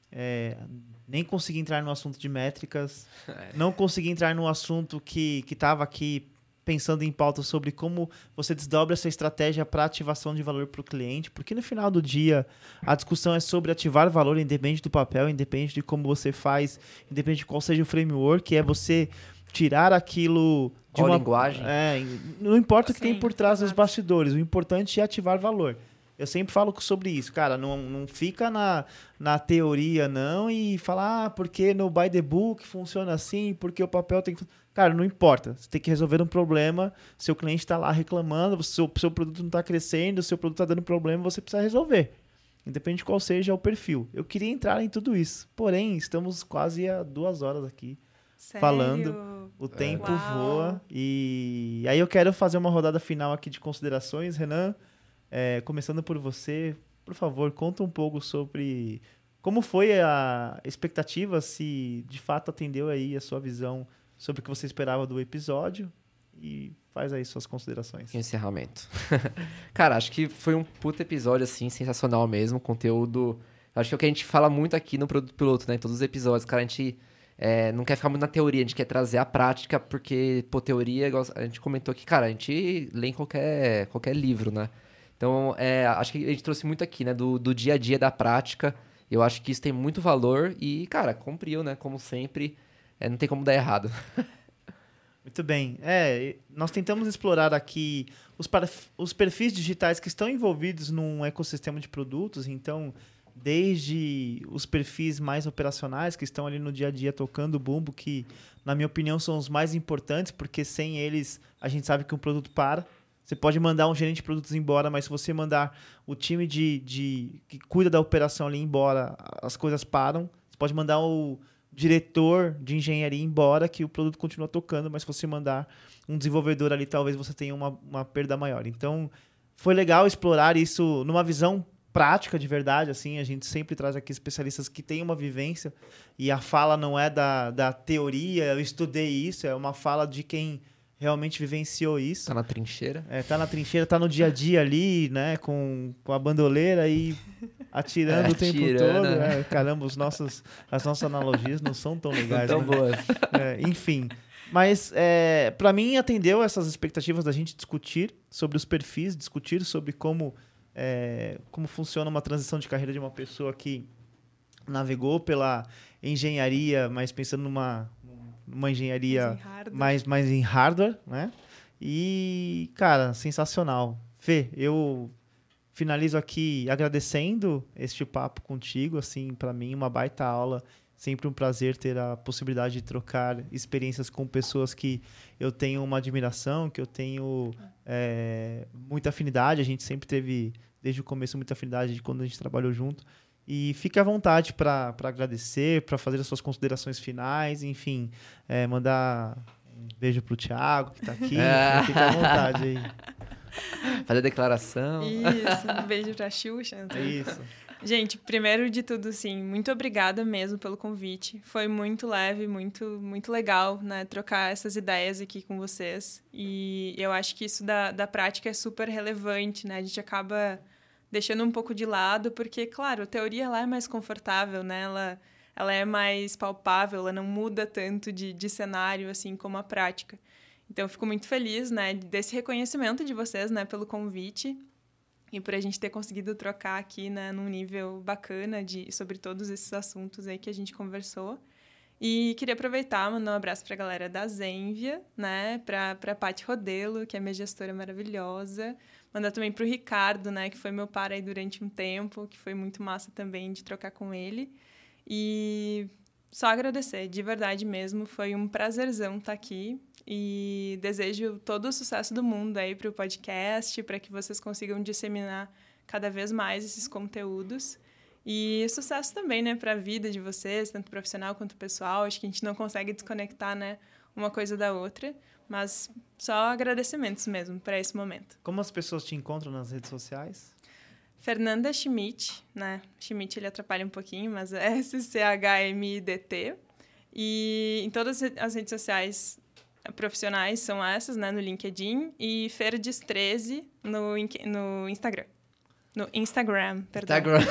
nem consegui entrar no assunto de métricas, não consegui entrar no assunto que estava aqui pensando em pauta sobre como você desdobra essa estratégia para ativação de valor para o cliente, porque no final do dia a discussão é sobre ativar valor independente do papel, independente de como você faz, independente de qual seja o framework, é você tirar aquilo de uma linguagem. Não importa o que tem por trás dos bastidores, o importante é ativar valor. Eu sempre falo sobre isso, cara, não fica na teoria não e falar porque no by the book funciona assim, porque o papel tem que... Cara, não importa, você tem que resolver um problema, seu cliente está lá reclamando, seu produto não está crescendo, seu produto está dando problema, você precisa resolver, independente de qual seja o perfil. Eu queria entrar em tudo isso, porém, estamos quase há 2 horas aqui. Sério? Falando, o tempo voa. E aí eu quero fazer uma rodada final aqui de considerações, Renan. Começando por você, por favor, conta um pouco sobre como foi a expectativa, se de fato atendeu aí a sua visão sobre o que você esperava do episódio e faz aí suas considerações. Encerramento. Cara, acho que foi um puta episódio, assim, sensacional mesmo, conteúdo... Acho que é o que a gente fala muito aqui no Produto Piloto, né, em todos os episódios, cara, a gente... não quer ficar muito na teoria, a gente quer trazer a prática, porque, teoria, a gente comentou aqui, cara, a gente lê em qualquer livro, né? Então, acho que a gente trouxe muito aqui, né, do dia a dia, da prática. Eu acho que isso tem muito valor e, cara, cumpriu, né? Como sempre, não tem como dar errado. Muito bem. Nós tentamos explorar aqui os perfis digitais que estão envolvidos num ecossistema de produtos, então... Desde os perfis mais operacionais, que estão ali no dia a dia tocando o bumbo, que, na minha opinião, são os mais importantes, porque sem eles, a gente sabe que um produto para. Você pode mandar um gerente de produtos embora, mas se você mandar o time que cuida da operação ali embora, as coisas param. Você pode mandar o diretor de engenharia embora, que o produto continua tocando, mas se você mandar um desenvolvedor ali, talvez você tenha uma perda maior. Então, foi legal explorar isso numa visão prática de verdade. Assim, a gente sempre traz aqui especialistas que têm uma vivência e a fala não é da teoria, eu estudei isso, é uma fala de quem realmente vivenciou isso. Tá na trincheira. Tá na trincheira, tá no dia a dia ali, né? Com a bandoleira e atirando o tempo todo. Caramba, as nossas analogias não são tão legais. Não tão boas. Enfim. Mas, para mim, atendeu essas expectativas da gente discutir sobre os perfis, discutir sobre como funciona uma transição de carreira de uma pessoa que navegou pela engenharia, mas pensando numa engenharia mais em hardware, né? E, cara, sensacional. Fê, eu finalizo aqui agradecendo este papo contigo, assim, para mim, uma baita aula. Sempre um prazer ter a possibilidade de trocar experiências com pessoas que eu tenho uma admiração, que eu tenho muita afinidade. A gente sempre teve, desde o começo, muita afinidade de quando a gente trabalhou junto. E fique à vontade para agradecer, para fazer as suas considerações finais, enfim, mandar um beijo pro Thiago, que está aqui. Fique à vontade aí. Fazer declaração. Isso, um beijo pra Xuxa. Então. Isso. Gente, primeiro de tudo, sim, muito obrigada mesmo pelo convite. Foi muito leve, muito, muito legal, né, trocar essas ideias aqui com vocês. E eu acho que isso da prática é super relevante, né? A gente acaba deixando um pouco de lado, porque, claro, a teoria ela é mais confortável, né? Ela é mais palpável, ela não muda tanto de cenário, assim, como a prática. Então, eu fico muito feliz, né, desse reconhecimento de vocês, né, pelo convite e por a gente ter conseguido trocar aqui, né, num nível bacana sobre todos esses assuntos aí que a gente conversou. E queria aproveitar, mandar um abraço para a galera da Zenvia, né, para a Paty Rodelo, que é minha gestora maravilhosa. Mandar também para o Ricardo, né, que foi meu par aí durante um tempo, que foi muito massa também de trocar com ele. E só agradecer, de verdade mesmo, foi um prazerzão estar aqui. E desejo todo o sucesso do mundo aí para o podcast, para que vocês consigam disseminar cada vez mais esses conteúdos. E sucesso também, né, para a vida de vocês, tanto profissional quanto pessoal. Acho que a gente não consegue desconectar, né, uma coisa da outra. Mas só agradecimentos mesmo para esse momento. Como as pessoas te encontram nas redes sociais? Fernanda Schmidt, né? Schmidt ele atrapalha um pouquinho, mas é SCHMIDT. E em todas as redes sociais profissionais são essas, né? No LinkedIn. E Ferdes13 no Instagram. No Instagram, perdão.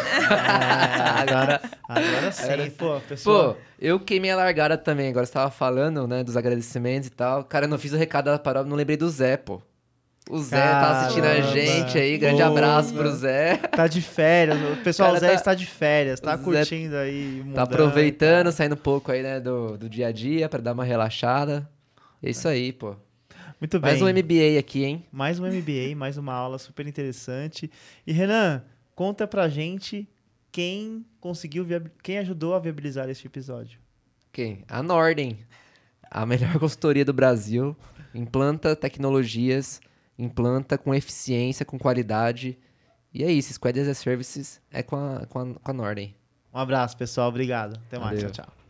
Agora sim. Pô, pessoal. Pô, eu queimei a largada também. Agora você tava falando, né, dos agradecimentos e tal. Cara, eu não fiz o recado da paródia, não lembrei do Zé, pô. O Zé tá assistindo a gente aí. Grande abraço pro Zé. Tá de férias. O pessoal, o Zé está de férias. Tá Zé curtindo aí. Tá aproveitando, saindo um pouco aí, né, do dia a dia pra dar uma relaxada. É isso aí, pô. Muito bem. Mais um MBA aqui, hein? Mais um MBA, mais uma aula super interessante. E, Renan, conta pra gente quem ajudou a viabilizar este episódio. Quem? A Nordem. A melhor consultoria do Brasil. Implanta tecnologias, implanta com eficiência, com qualidade. E é isso, Squad as a Services é com a Nordem. Um abraço, pessoal. Obrigado. Até mais. Valeu. Tchau, tchau.